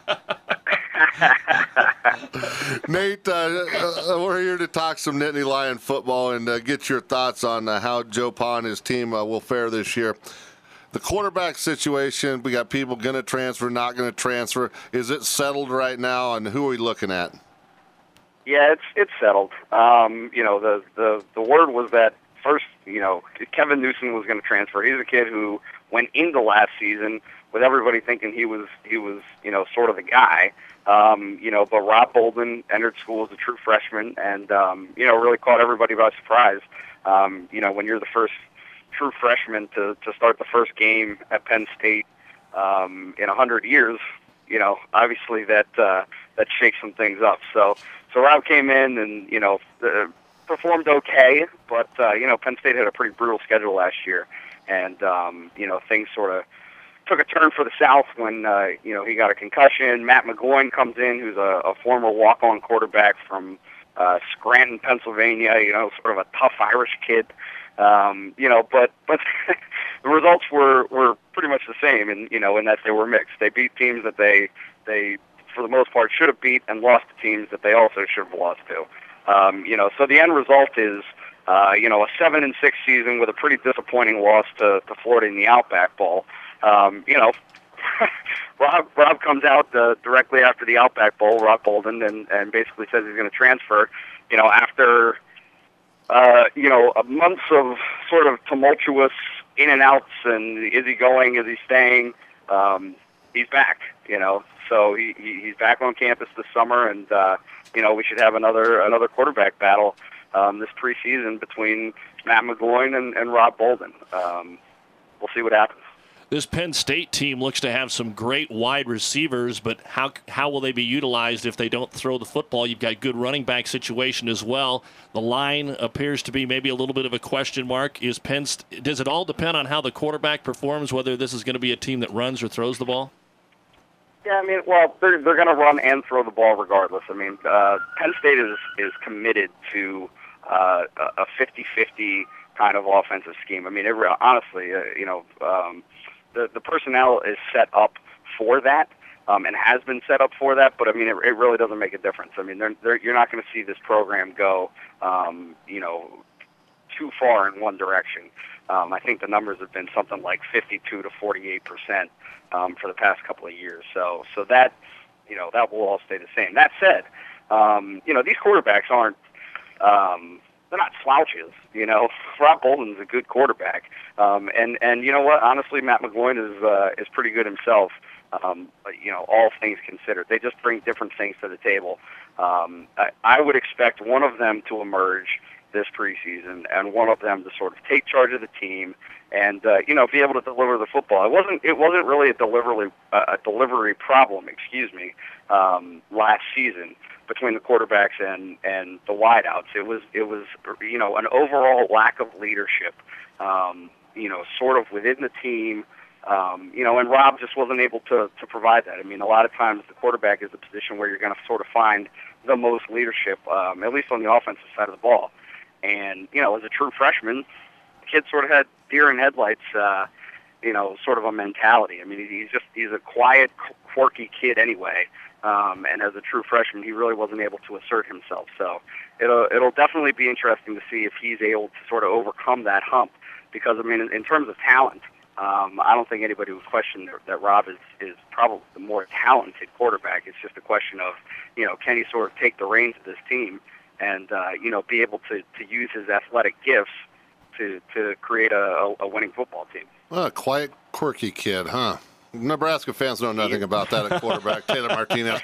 [SPEAKER 9] Nate, uh, uh, we're here to talk some Nittany Lion football and uh, get your thoughts on uh, how Joe Pa and his team uh, will fare this year. The quarterback situation, we got people going to transfer, not going to transfer. Is it settled right now, and who are we looking at?
[SPEAKER 21] Yeah, it's it's settled. Um, you know, the, the, the word was that first, you know, Kevin Newsom was going to transfer. He's a kid who went into last season with everybody thinking he was, he was, you know, sort of the guy. Um, you know, but Rob Bolden entered school as a true freshman and, um, you know, really caught everybody by surprise. Um, you know, when you're the first true freshman to, to start the first game at Penn State um, in a hundred years, you know, obviously that uh, that shakes some things up. So, so Rob came in and, you know, the, performed okay, but, uh, you know, Penn State had a pretty brutal schedule last year. And, um, you know, things sort of took a turn for the South when, uh, you know, he got a concussion. Matt McGloin comes in, who's a, a former walk-on quarterback from uh, Scranton, Pennsylvania, you know, sort of a tough Irish kid. Um, you know, but but the results were, were pretty much the same, and you know, in that they were mixed. They beat teams that they they for the most part should have beat, and lost to teams that they also should have lost to. Um, you know, so the end result is uh, you know a seven and six season with a pretty disappointing loss to, to Florida in the Outback Bowl. Um, you know, Rob Rob comes out uh, directly after the Outback Bowl, Rob Bolden, and and basically says he's going to transfer. You know, after. Uh, you know, months of sort of tumultuous in and outs and is he going, is he staying? Um, he's back. You know, so he, he he's back on campus this summer, and uh, you know, we should have another another quarterback battle um, this preseason between Matt McGloin and, and Rob Bolden. Um, we'll see what happens.
[SPEAKER 8] This Penn State team looks to have some great wide receivers, but how how will they be utilized if they don't throw the football? You've got good running back situation as well. The line appears to be maybe a little bit of a question mark. Is Penn St- does it all depend on how the quarterback performs, whether this is going to be a team that runs or throws the ball?
[SPEAKER 21] Yeah, I mean, well, they're they're going to run and throw the ball regardless. I mean, uh, Penn State is is committed to uh, a fifty-fifty kind of offensive scheme. I mean, it, honestly, uh, you know. Um, The, the personnel is set up for that um, and has been set up for that, but, I mean, it, it really doesn't make a difference. I mean, they're, they're, you're not going to see this program go, um, you know, too far in one direction. Um, I think the numbers have been something like fifty-two to forty-eight percent um, for the past couple of years. So, so that, you know, that will all stay the same. That said, um, you know, these quarterbacks aren't um, – they're not slouches, you know. Rob Bolden's a good quarterback, um, and and you know what? Honestly, Matt McGloin is uh, is pretty good himself. Um, but, you know, all things considered, they just bring different things to the table. Um, I, I would expect one of them to emerge this preseason, and one of them to sort of take charge of the team and uh, you know, be able to deliver the football. It wasn't it wasn't really a delivery uh, a delivery problem, excuse me, um, last season between the quarterbacks and, and the wideouts. It was it was you know, an overall lack of leadership, um, you know, sort of within the team, um, you know, and Rob just wasn't able to, to provide that. I mean, a lot of times the quarterback is the position where you're going to sort of find the most leadership, um, at least on the offensive side of the ball. And, you know, as a true freshman, the kid sort of had deer in headlights, uh, you know, sort of a mentality. I mean, he's just he's a quiet, quirky kid anyway. Um, and as a true freshman, he really wasn't able to assert himself. So it'll it'll definitely be interesting to see if he's able to sort of overcome that hump. Because, I mean, in, in terms of talent, um, I don't think anybody would question that, that Rob is, is probably the more talented quarterback. It's just a question of, you know, can he sort of take the reins of this team and, uh, you know, be able to, to use his athletic gifts to, to create a, a winning football team.
[SPEAKER 9] Well, a quiet, quirky kid, huh? Nebraska fans know nothing about that at quarterback. Taylor Martinez.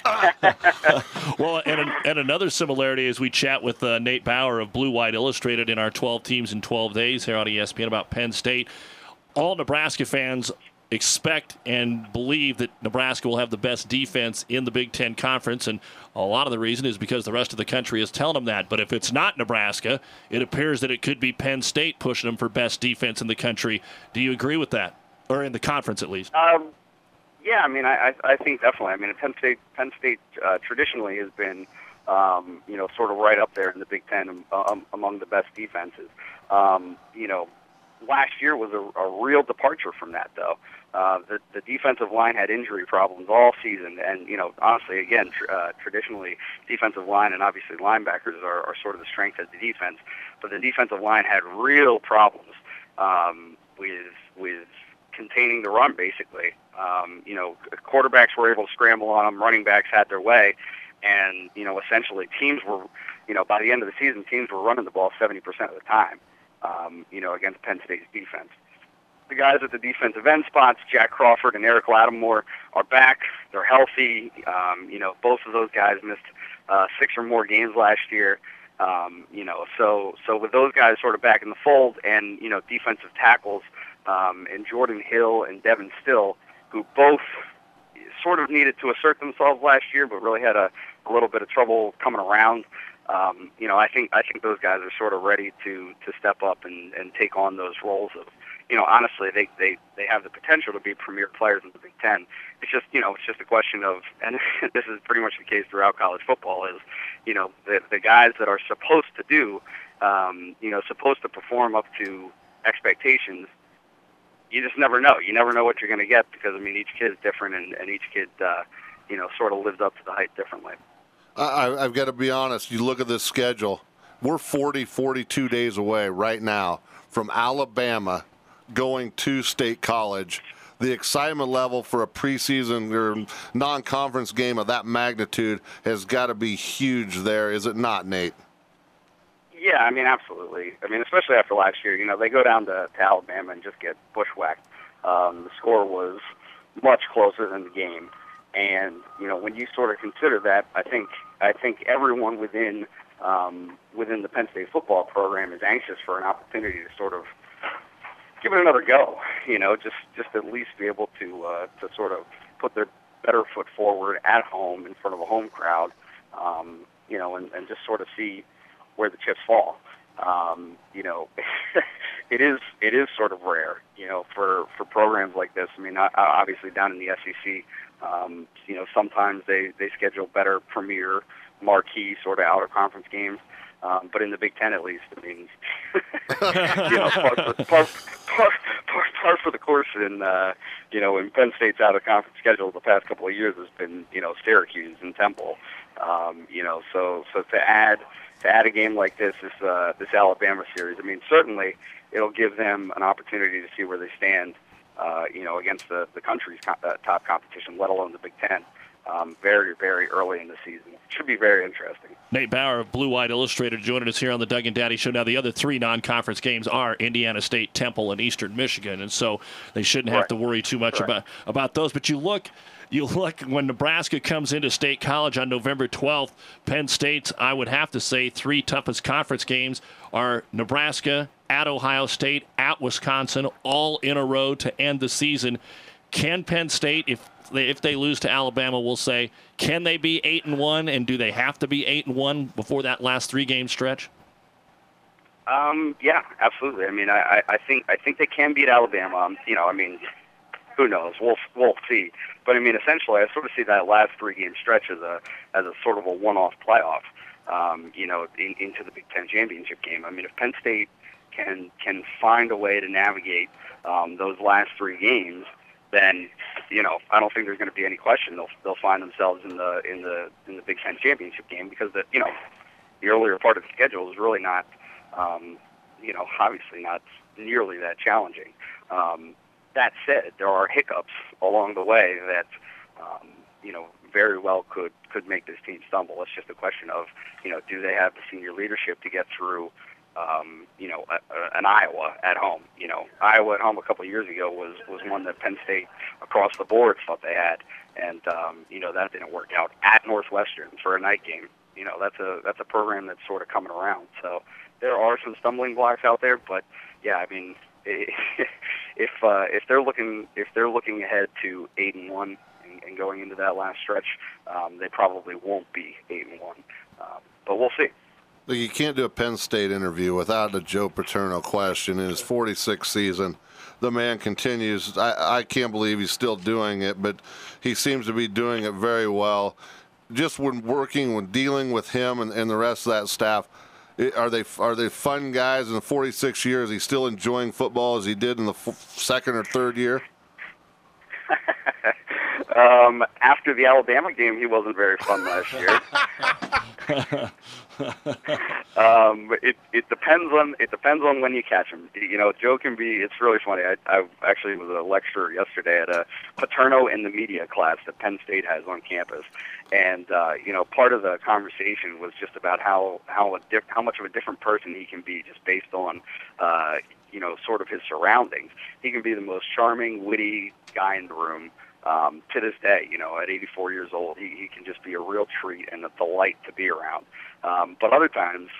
[SPEAKER 8] Well, and, and another similarity is we chat with uh, Nate Bauer of Blue White Illustrated in our twelve teams in twelve days here on E S P N about Penn State. All Nebraska fans expect and believe that Nebraska will have the best defense in the Big Ten Conference, and a lot of the reason is because the rest of the country is telling them that. But if it's not Nebraska, it appears that it could be Penn State pushing them for best defense in the country. Do you agree with that? Or in the conference, at least?
[SPEAKER 21] Um, yeah, I mean, I, I think definitely. I mean, Penn State, Penn State uh, traditionally has been, um, you know, sort of right up there in the Big Ten um, among the best defenses. Um, you know, last year was a, a real departure from that, though. Uh, the, the defensive line had injury problems all season, and, you know, honestly, again, tr- uh, traditionally, defensive line and obviously linebackers are, are sort of the strength of the defense, but the defensive line had real problems um, with with containing the run, basically. Um, you know, quarterbacks were able to scramble on them, running backs had their way, and, you know, essentially teams were, you know, by the end of the season, teams were running the ball seventy percent of the time, um, you know, against Penn State's defense. The guys at the defensive end spots, Jack Crawford and Eric Lattimore, are back. They're healthy. Um, you know, both of those guys missed uh, six or more games last year. Um, you know, so so with those guys sort of back in the fold, and, you know, defensive tackles, um, and Jordan Hill and Devin Still, who both sort of needed to assert themselves last year, but really had a, a little bit of trouble coming around. Um, you know, I think I think those guys are sort of ready to to step up and, and take on those roles of, you know, honestly, they, they, they have the potential to be premier players in the Big Ten. It's just, you know, it's just a question of, and this is pretty much the case throughout college football, is, you know, the the guys that are supposed to do, um, you know, supposed to perform up to expectations, you just never know. You never know what you're going to get because, I mean, each kid is different, and, and each kid, uh, you know, sort of lives up to the hype differently.
[SPEAKER 9] I, I've got to be honest. You look at this schedule. We're forty, forty-two days away right now from Alabama going to State College. The excitement level for a preseason or non-conference game of that magnitude has got to be huge there, is it not, Nate?
[SPEAKER 21] Yeah, I mean, absolutely. I mean, especially after last year, you know, they go down to, to Alabama and just get bushwhacked. Um, the score was much closer than the game. And you know, when you sort of consider that, I think I think everyone within um, within the Penn State football program is anxious for an opportunity to sort of give it another go. You know, just just at least be able to uh, to sort of put their better foot forward at home in front of a home crowd. Um, you know, and, and just sort of see where the chips fall. Um, you know, it is it is sort of rare, you know, for, for programs like this. I mean, obviously down in the S E C, um, you know, sometimes they, they schedule better premier, marquee sort of out-of-conference games. Um, but in the Big Ten, at least, I mean, you know, par for, par, par, par, par for the course in, uh, you know, in Penn State's out-of-conference schedule the past couple of years has been, you know, Syracuse and Temple. Um, you know, so so to add to add a game like this, this uh, this Alabama series, I mean, certainly it'll give them an opportunity to see where they stand, uh, you know, against the the country's co- uh, top competition, let alone the Big Ten. Um, very, very early in the season. Should be very interesting.
[SPEAKER 8] Nate Bauer of Blue White Illustrated joining us here on the Doug and Daddy Show. Now, the other three non-conference games are Indiana State, Temple, and Eastern Michigan, and so they shouldn't have
[SPEAKER 21] right.
[SPEAKER 8] to worry too much
[SPEAKER 21] right.
[SPEAKER 8] about, about those. But you look, you look when Nebraska comes into State College on November twelfth, Penn State's, I would have to say, three toughest conference games are Nebraska, at Ohio State, at Wisconsin, all in a row to end the season. Can Penn State, if they, if they lose to Alabama, we'll say, can they be eight and one, and do they have to be eight and one before that last three-game stretch?
[SPEAKER 21] Um, yeah, absolutely. I mean, I, I think I think they can beat Alabama. Um, you know, I mean, who knows? We'll we'll see. But I mean, essentially, I sort of see that last three-game stretch as a as a sort of a one-off playoff. Um, you know, in, into the Big Ten championship game. I mean, if Penn State can can find a way to navigate um, those last three games, then, you know, I don't think there's going to be any question they'll they'll find themselves in the in the in the Big Ten championship game, because the you know the earlier part of the schedule is really not um, you know obviously not nearly that challenging. Um, that said, there are hiccups along the way that um, you know very well could could make this team stumble. It's just a question of you know do they have the senior leadership to get through Um, you know, a, a, an Iowa at home. You know, Iowa at home a couple of years ago was, was one that Penn State across the board thought they had, and um, you know that didn't work out. At Northwestern for a night game, you know that's a that's a program that's sort of coming around. So there are some stumbling blocks out there, but yeah, I mean, if uh, if they're looking if they're looking ahead to eight and one and, and going into that last stretch, um, they probably won't be eight and one, um, but we'll see.
[SPEAKER 9] Look, you can't do a Penn State interview without a Joe Paterno question. In his forty-sixth season, the man continues. I, I can't believe he's still doing it, but he seems to be doing it very well. Just when working, when dealing with him and, and the rest of that staff, are they are they fun guys in the forty-six years? Is he still enjoying football as he did in the f- second or third year?
[SPEAKER 21] um, after the Alabama game, he wasn't very fun last year. um, it it depends on it depends on when you catch him. You know, Joe can be. It's really funny. I, I actually was a lecturer yesterday at a Paterno in the media class that Penn State has on campus, and uh, you know, part of the conversation was just about how how a diff, how much of a different person he can be just based on uh, you know sort of his surroundings. He can be the most charming, witty guy in the room. Um, to this day, you know, at eighty-four years old, he, he can just be a real treat and a delight to be around. Um, but other times,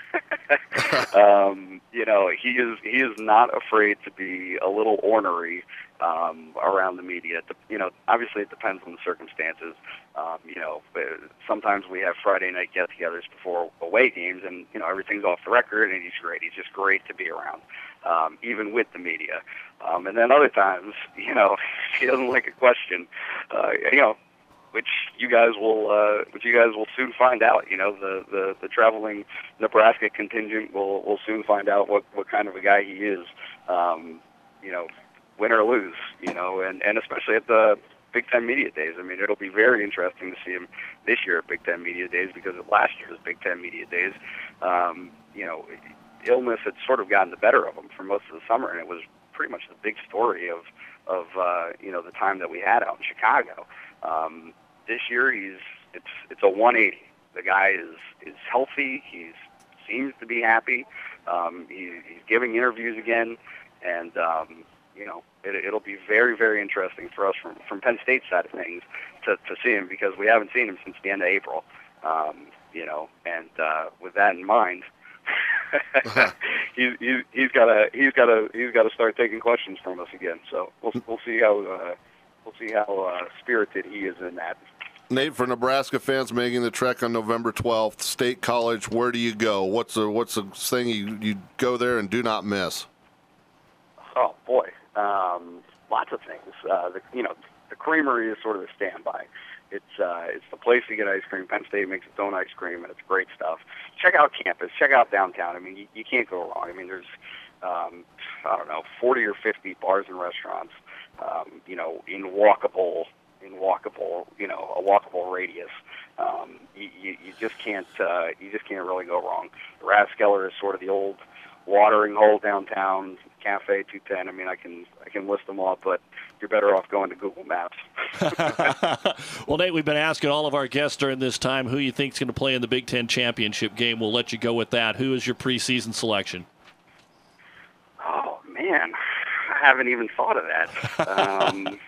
[SPEAKER 21] um, you know, he is he is not afraid to be a little ornery um, around the media. You know, obviously it depends on the circumstances. Um, you know, sometimes we have Friday night get-togethers before away games, and you know everything's off the record, and he's great. He's just great to be around, um, even with the media. Um, and then other times, you know, he doesn't like a question, uh, you know, which you guys will, uh, which you guys will soon find out. You know, the, the, the traveling Nebraska contingent will will soon find out what, what kind of a guy he is. Um, you know, win or lose. You know, and, and especially at the Big Ten Media Days. I mean, it'll be very interesting to see him this year at Big Ten Media Days because of last year's Big Ten Media Days. Um, you know, illness had sort of gotten the better of him for most of the summer, and it was pretty much the big story of of uh, you know the time that we had out in Chicago. Um, this year, he's it's it's a one eighty. The guy is is healthy. He seems to be happy. Um, he, he's giving interviews again, and um, you know, it, it'll be very, very interesting for us from from Penn State's side of things to to see him, because we haven't seen him since the end of April. Um, you know, and uh, with that in mind, he's he's he's got to he's got to he's got to start taking questions from us again. So we'll we'll see how uh, we'll see how uh, spirited he is in that.
[SPEAKER 9] Nate, for Nebraska fans making the trek on November twelfth, State College, where do you go? What's the what's the thing you you go there and do not miss?
[SPEAKER 21] Oh boy, um, lots of things. Uh, the, you know, the creamery is sort of a standby. It's uh, it's the place to get ice cream. Penn State makes its own ice cream, and it's great stuff. Check out campus. Check out downtown. I mean, you, you can't go wrong. I mean, there's um, I don't know, forty or fifty bars and restaurants. Um, you know, in walkable, in walkable, you know, a walkable radius. Um, you, you, you just can't uh, you just can't really go wrong. Rathskeller is sort of the old watering hole downtown. Cafe two ten. I mean, I can I can list them all, but you're better off going to Google Maps.
[SPEAKER 8] Well, Nate, we've been asking all of our guests during this time who you think is going to play in the Big Ten championship game. We'll let you go with that. Who is your preseason selection?
[SPEAKER 21] Oh man, I haven't even thought of that. Um,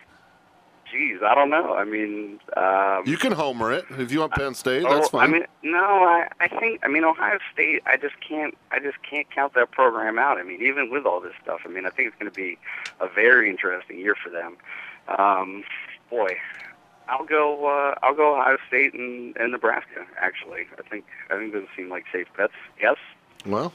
[SPEAKER 21] geez, I don't know. I mean, um,
[SPEAKER 9] You can homer it if you want Penn State.
[SPEAKER 21] oh,
[SPEAKER 9] That's fine.
[SPEAKER 21] I mean, no, I, I think I mean Ohio State. I just can't. I just can't count that program out. I mean, even with all this stuff, I mean, I think it's going to be a very interesting year for them. Um, boy, I'll go. Uh, I'll go Ohio State and, and Nebraska. Actually, I think I think those seem like safe bets. Yes.
[SPEAKER 9] Well,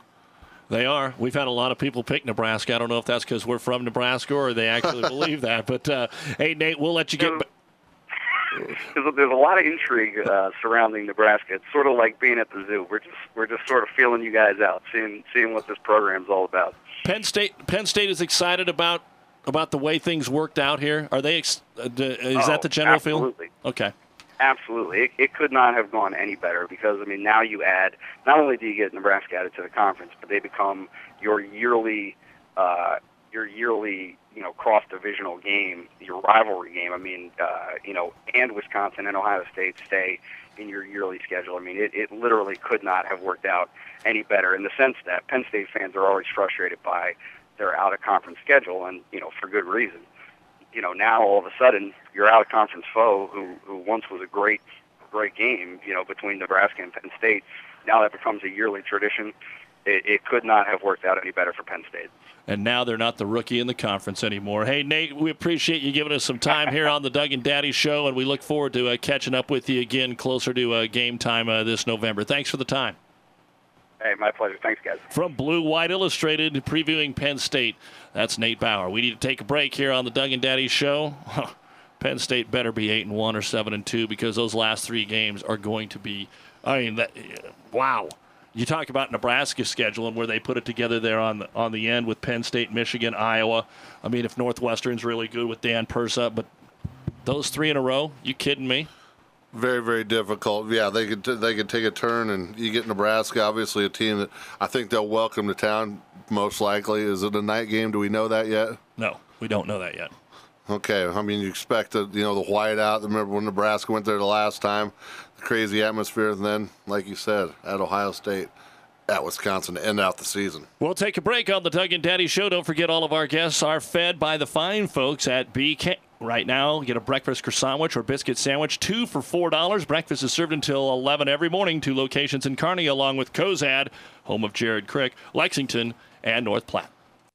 [SPEAKER 8] they are. We've had a lot of people pick Nebraska. I don't know if that's because we're from Nebraska or they actually believe that. But, uh, hey, Nate, we'll let you get back.
[SPEAKER 21] There's a, there's a lot of intrigue uh, surrounding Nebraska. It's sort of like being at the zoo. We're just we're just sort of feeling you guys out, seeing seeing what this program's all about.
[SPEAKER 8] Penn State Penn State is excited about about the way things worked out here. Are they? Ex- uh, d- is
[SPEAKER 21] Oh,
[SPEAKER 8] that the general
[SPEAKER 21] absolutely.
[SPEAKER 8] feel? Okay.
[SPEAKER 21] Absolutely. It, it could not have gone any better because, I mean, now you add, not only do you get Nebraska added to the conference, but they become your yearly, uh, your yearly, you know, cross-divisional game, your rivalry game. I mean, uh, you know, and Wisconsin and Ohio State stay in your yearly schedule. I mean, it, it literally could not have worked out any better in the sense that Penn State fans are always frustrated by their out-of-conference schedule, and, you know, for good reason. You know, now all of a sudden your out-of-conference foe, who who once was a great, great game, you know, between Nebraska and Penn State, now that becomes a yearly tradition. It, it could not have worked out any better for Penn State.
[SPEAKER 8] And now they're not the rookie in the conference anymore. Hey, Nate, we appreciate you giving us some time here on the Doug and Daddy Show, and we look forward to uh, catching up with you again closer to uh, game time uh, this November. Thanks for the time.
[SPEAKER 21] Hey, my pleasure. Thanks, guys.
[SPEAKER 8] From Blue White Illustrated, previewing Penn State, that's Nate Bauer. We need to take a break here on the Doug and Daddy Show. Penn State better be eight and one or seven and two because those last three games are going to be. I mean, that, wow. You talk about Nebraska's schedule and where they put it together there on the on the end with Penn State, Michigan, Iowa. I mean, if Northwestern's really good with Dan Persa, but those three in a row, you kidding me?
[SPEAKER 9] Very, very difficult. Yeah, they could they could take a turn, and you get Nebraska, obviously a team that I think they'll welcome to town, most likely. Is it a night game? Do we know that yet?
[SPEAKER 8] No, we don't know that yet.
[SPEAKER 9] Okay, I mean, you expect the, you know, the whiteout. Remember when Nebraska went there the last time, the crazy atmosphere, and then, like you said, at Ohio State, at Wisconsin to end out the season.
[SPEAKER 8] We'll take a break on the Doug and Daddy Show. Don't forget, all of our guests are fed by the fine folks at B K. Right now, get a breakfast croissant or biscuit sandwich, two for four dollars. Breakfast is served until eleven every morning. Two locations in Kearney, along with Cozad, home of Jared Crick, Lexington, and North Platte.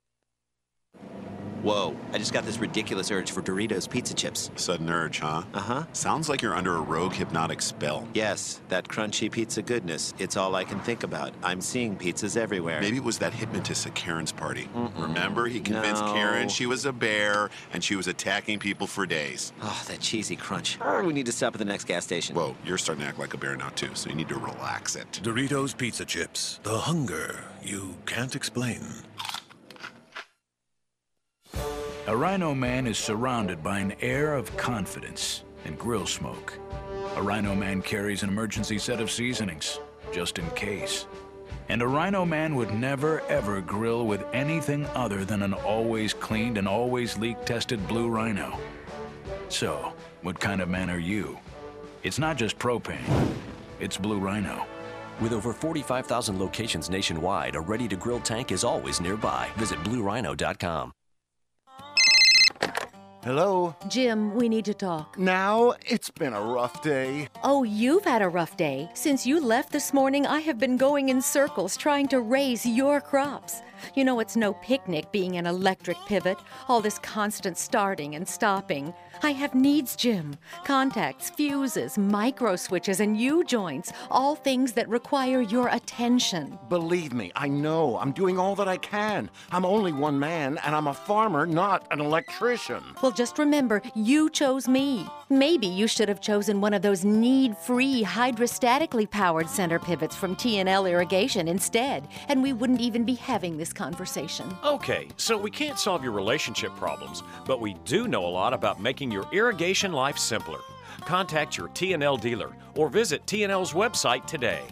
[SPEAKER 1] Whoa, I just got this ridiculous urge for Doritos pizza chips.
[SPEAKER 22] Sudden urge, huh?
[SPEAKER 1] Uh-huh.
[SPEAKER 22] Sounds like you're under a rogue hypnotic spell.
[SPEAKER 1] Yes, that crunchy pizza goodness. It's all I can think about. I'm seeing pizzas everywhere.
[SPEAKER 22] Maybe it was that hypnotist at Karen's party. Mm-mm. Remember? He convinced
[SPEAKER 1] No.
[SPEAKER 22] Karen she was a bear, and she was attacking people for days.
[SPEAKER 1] Oh, that cheesy crunch. Oh, we need to stop at the next gas station.
[SPEAKER 22] Whoa, you're starting to act like a bear now, too, so you need to relax it.
[SPEAKER 2] Doritos Pizza Chips. The hunger you can't explain.
[SPEAKER 23] A Rhino Man is surrounded by an air of confidence and grill smoke. A Rhino Man carries an emergency set of seasonings, just in case. And a Rhino Man would never, ever grill with anything other than an always cleaned and always leak-tested Blue Rhino. So, what kind of man are you? It's not just propane, it's Blue Rhino.
[SPEAKER 24] With over forty-five thousand locations nationwide, a ready-to-grill tank is always nearby. Visit Blue Rhino dot com.
[SPEAKER 3] Hello?
[SPEAKER 4] Jim, we need to talk.
[SPEAKER 3] Now? It's been a rough day.
[SPEAKER 4] Oh, you've had a rough day. Since you left this morning, I have been going in circles trying to raise your crops. You know, it's no picnic being an electric pivot, all this constant starting and stopping. I have needs, Jim. Contacts, fuses, micro switches, and U-joints, all things that require your attention.
[SPEAKER 3] Believe me, I know. I'm doing all that I can. I'm only one man, and I'm a farmer, not an electrician.
[SPEAKER 4] Well, just remember, you chose me. Maybe you should have chosen one of those need-free, hydrostatically powered center pivots from T and L Irrigation instead, and we wouldn't even be having this conversation.
[SPEAKER 5] Okay, so we can't solve your relationship problems, but we do know a lot about making your irrigation life simpler. Contact your T and L dealer or visit T and L's website today.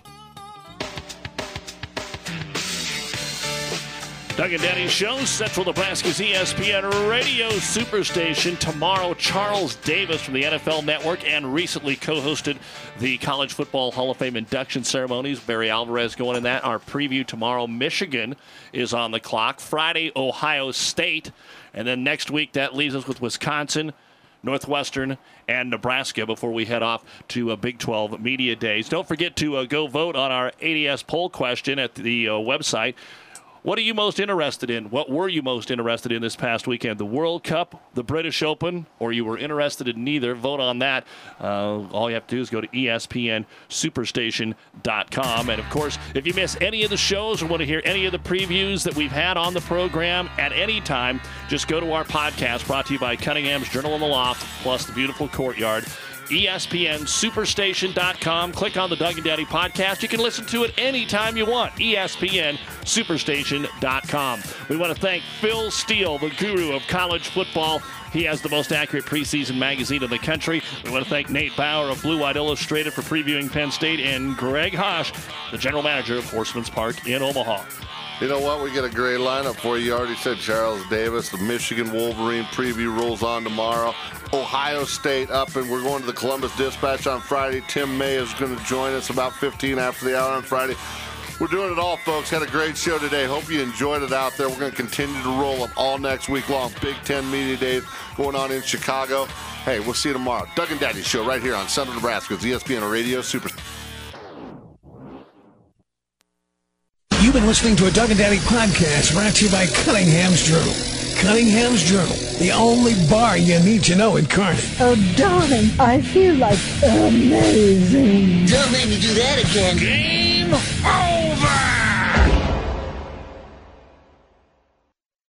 [SPEAKER 8] Doug and Daddy Show, Central Nebraska's E S P N radio superstation. Tomorrow, Charles Davis from the N F L Network and recently co-hosted the College Football Hall of Fame induction ceremonies. Barry Alvarez going in that. Our preview tomorrow, Michigan is on the clock. Friday, Ohio State. And then next week, that leaves us with Wisconsin, Northwestern, and Nebraska before we head off to uh, Big twelve Media Days. Don't forget to uh, go vote on our A D S poll question at the uh, website. What are you most interested in? What were you most interested in this past weekend? The World Cup, the British Open, or you were interested in neither? Vote on that. Uh, all you have to do is go to E S P N superstation dot com. And, of course, if you miss any of the shows or want to hear any of the previews that we've had on the program at any time, just go to our podcast brought to you by Cunningham's Journal in the Loft, plus the beautiful Courtyard. E S P N superstation dot com. Click on the Doug and Daddy podcast. You can listen to it anytime you want. E S P N superstation dot com. We want to thank Phil Steele, the guru of college football. He has the most accurate preseason magazine in the country. We want to thank Nate Bauer of Blue White Illustrated for previewing Penn State, and Greg Hosh, the general manager of Horseman's Park in Omaha.
[SPEAKER 9] You know what? We get a great lineup for you. You already said Charles Davis. The Michigan Wolverine preview rolls on tomorrow. Ohio State up, and we're going to the Columbus Dispatch on Friday. Tim May is going to join us about fifteen after the hour on Friday. We're doing it all, folks. Had a great show today. Hope you enjoyed it out there. We're going to continue to roll up all next week long. Big Ten Media Days going on in Chicago. Hey, we'll see you tomorrow. Doug and Daddy Show right here on Central Nebraska's E S P N Radio Super.
[SPEAKER 2] You've been listening to a Doug and Daddy podcast brought to you by Cunningham's Journal. Cunningham's Journal, the only bar you need to know in Kearney.
[SPEAKER 6] Oh, darling, I feel like amazing.
[SPEAKER 25] Don't make me do that again.
[SPEAKER 8] Game over!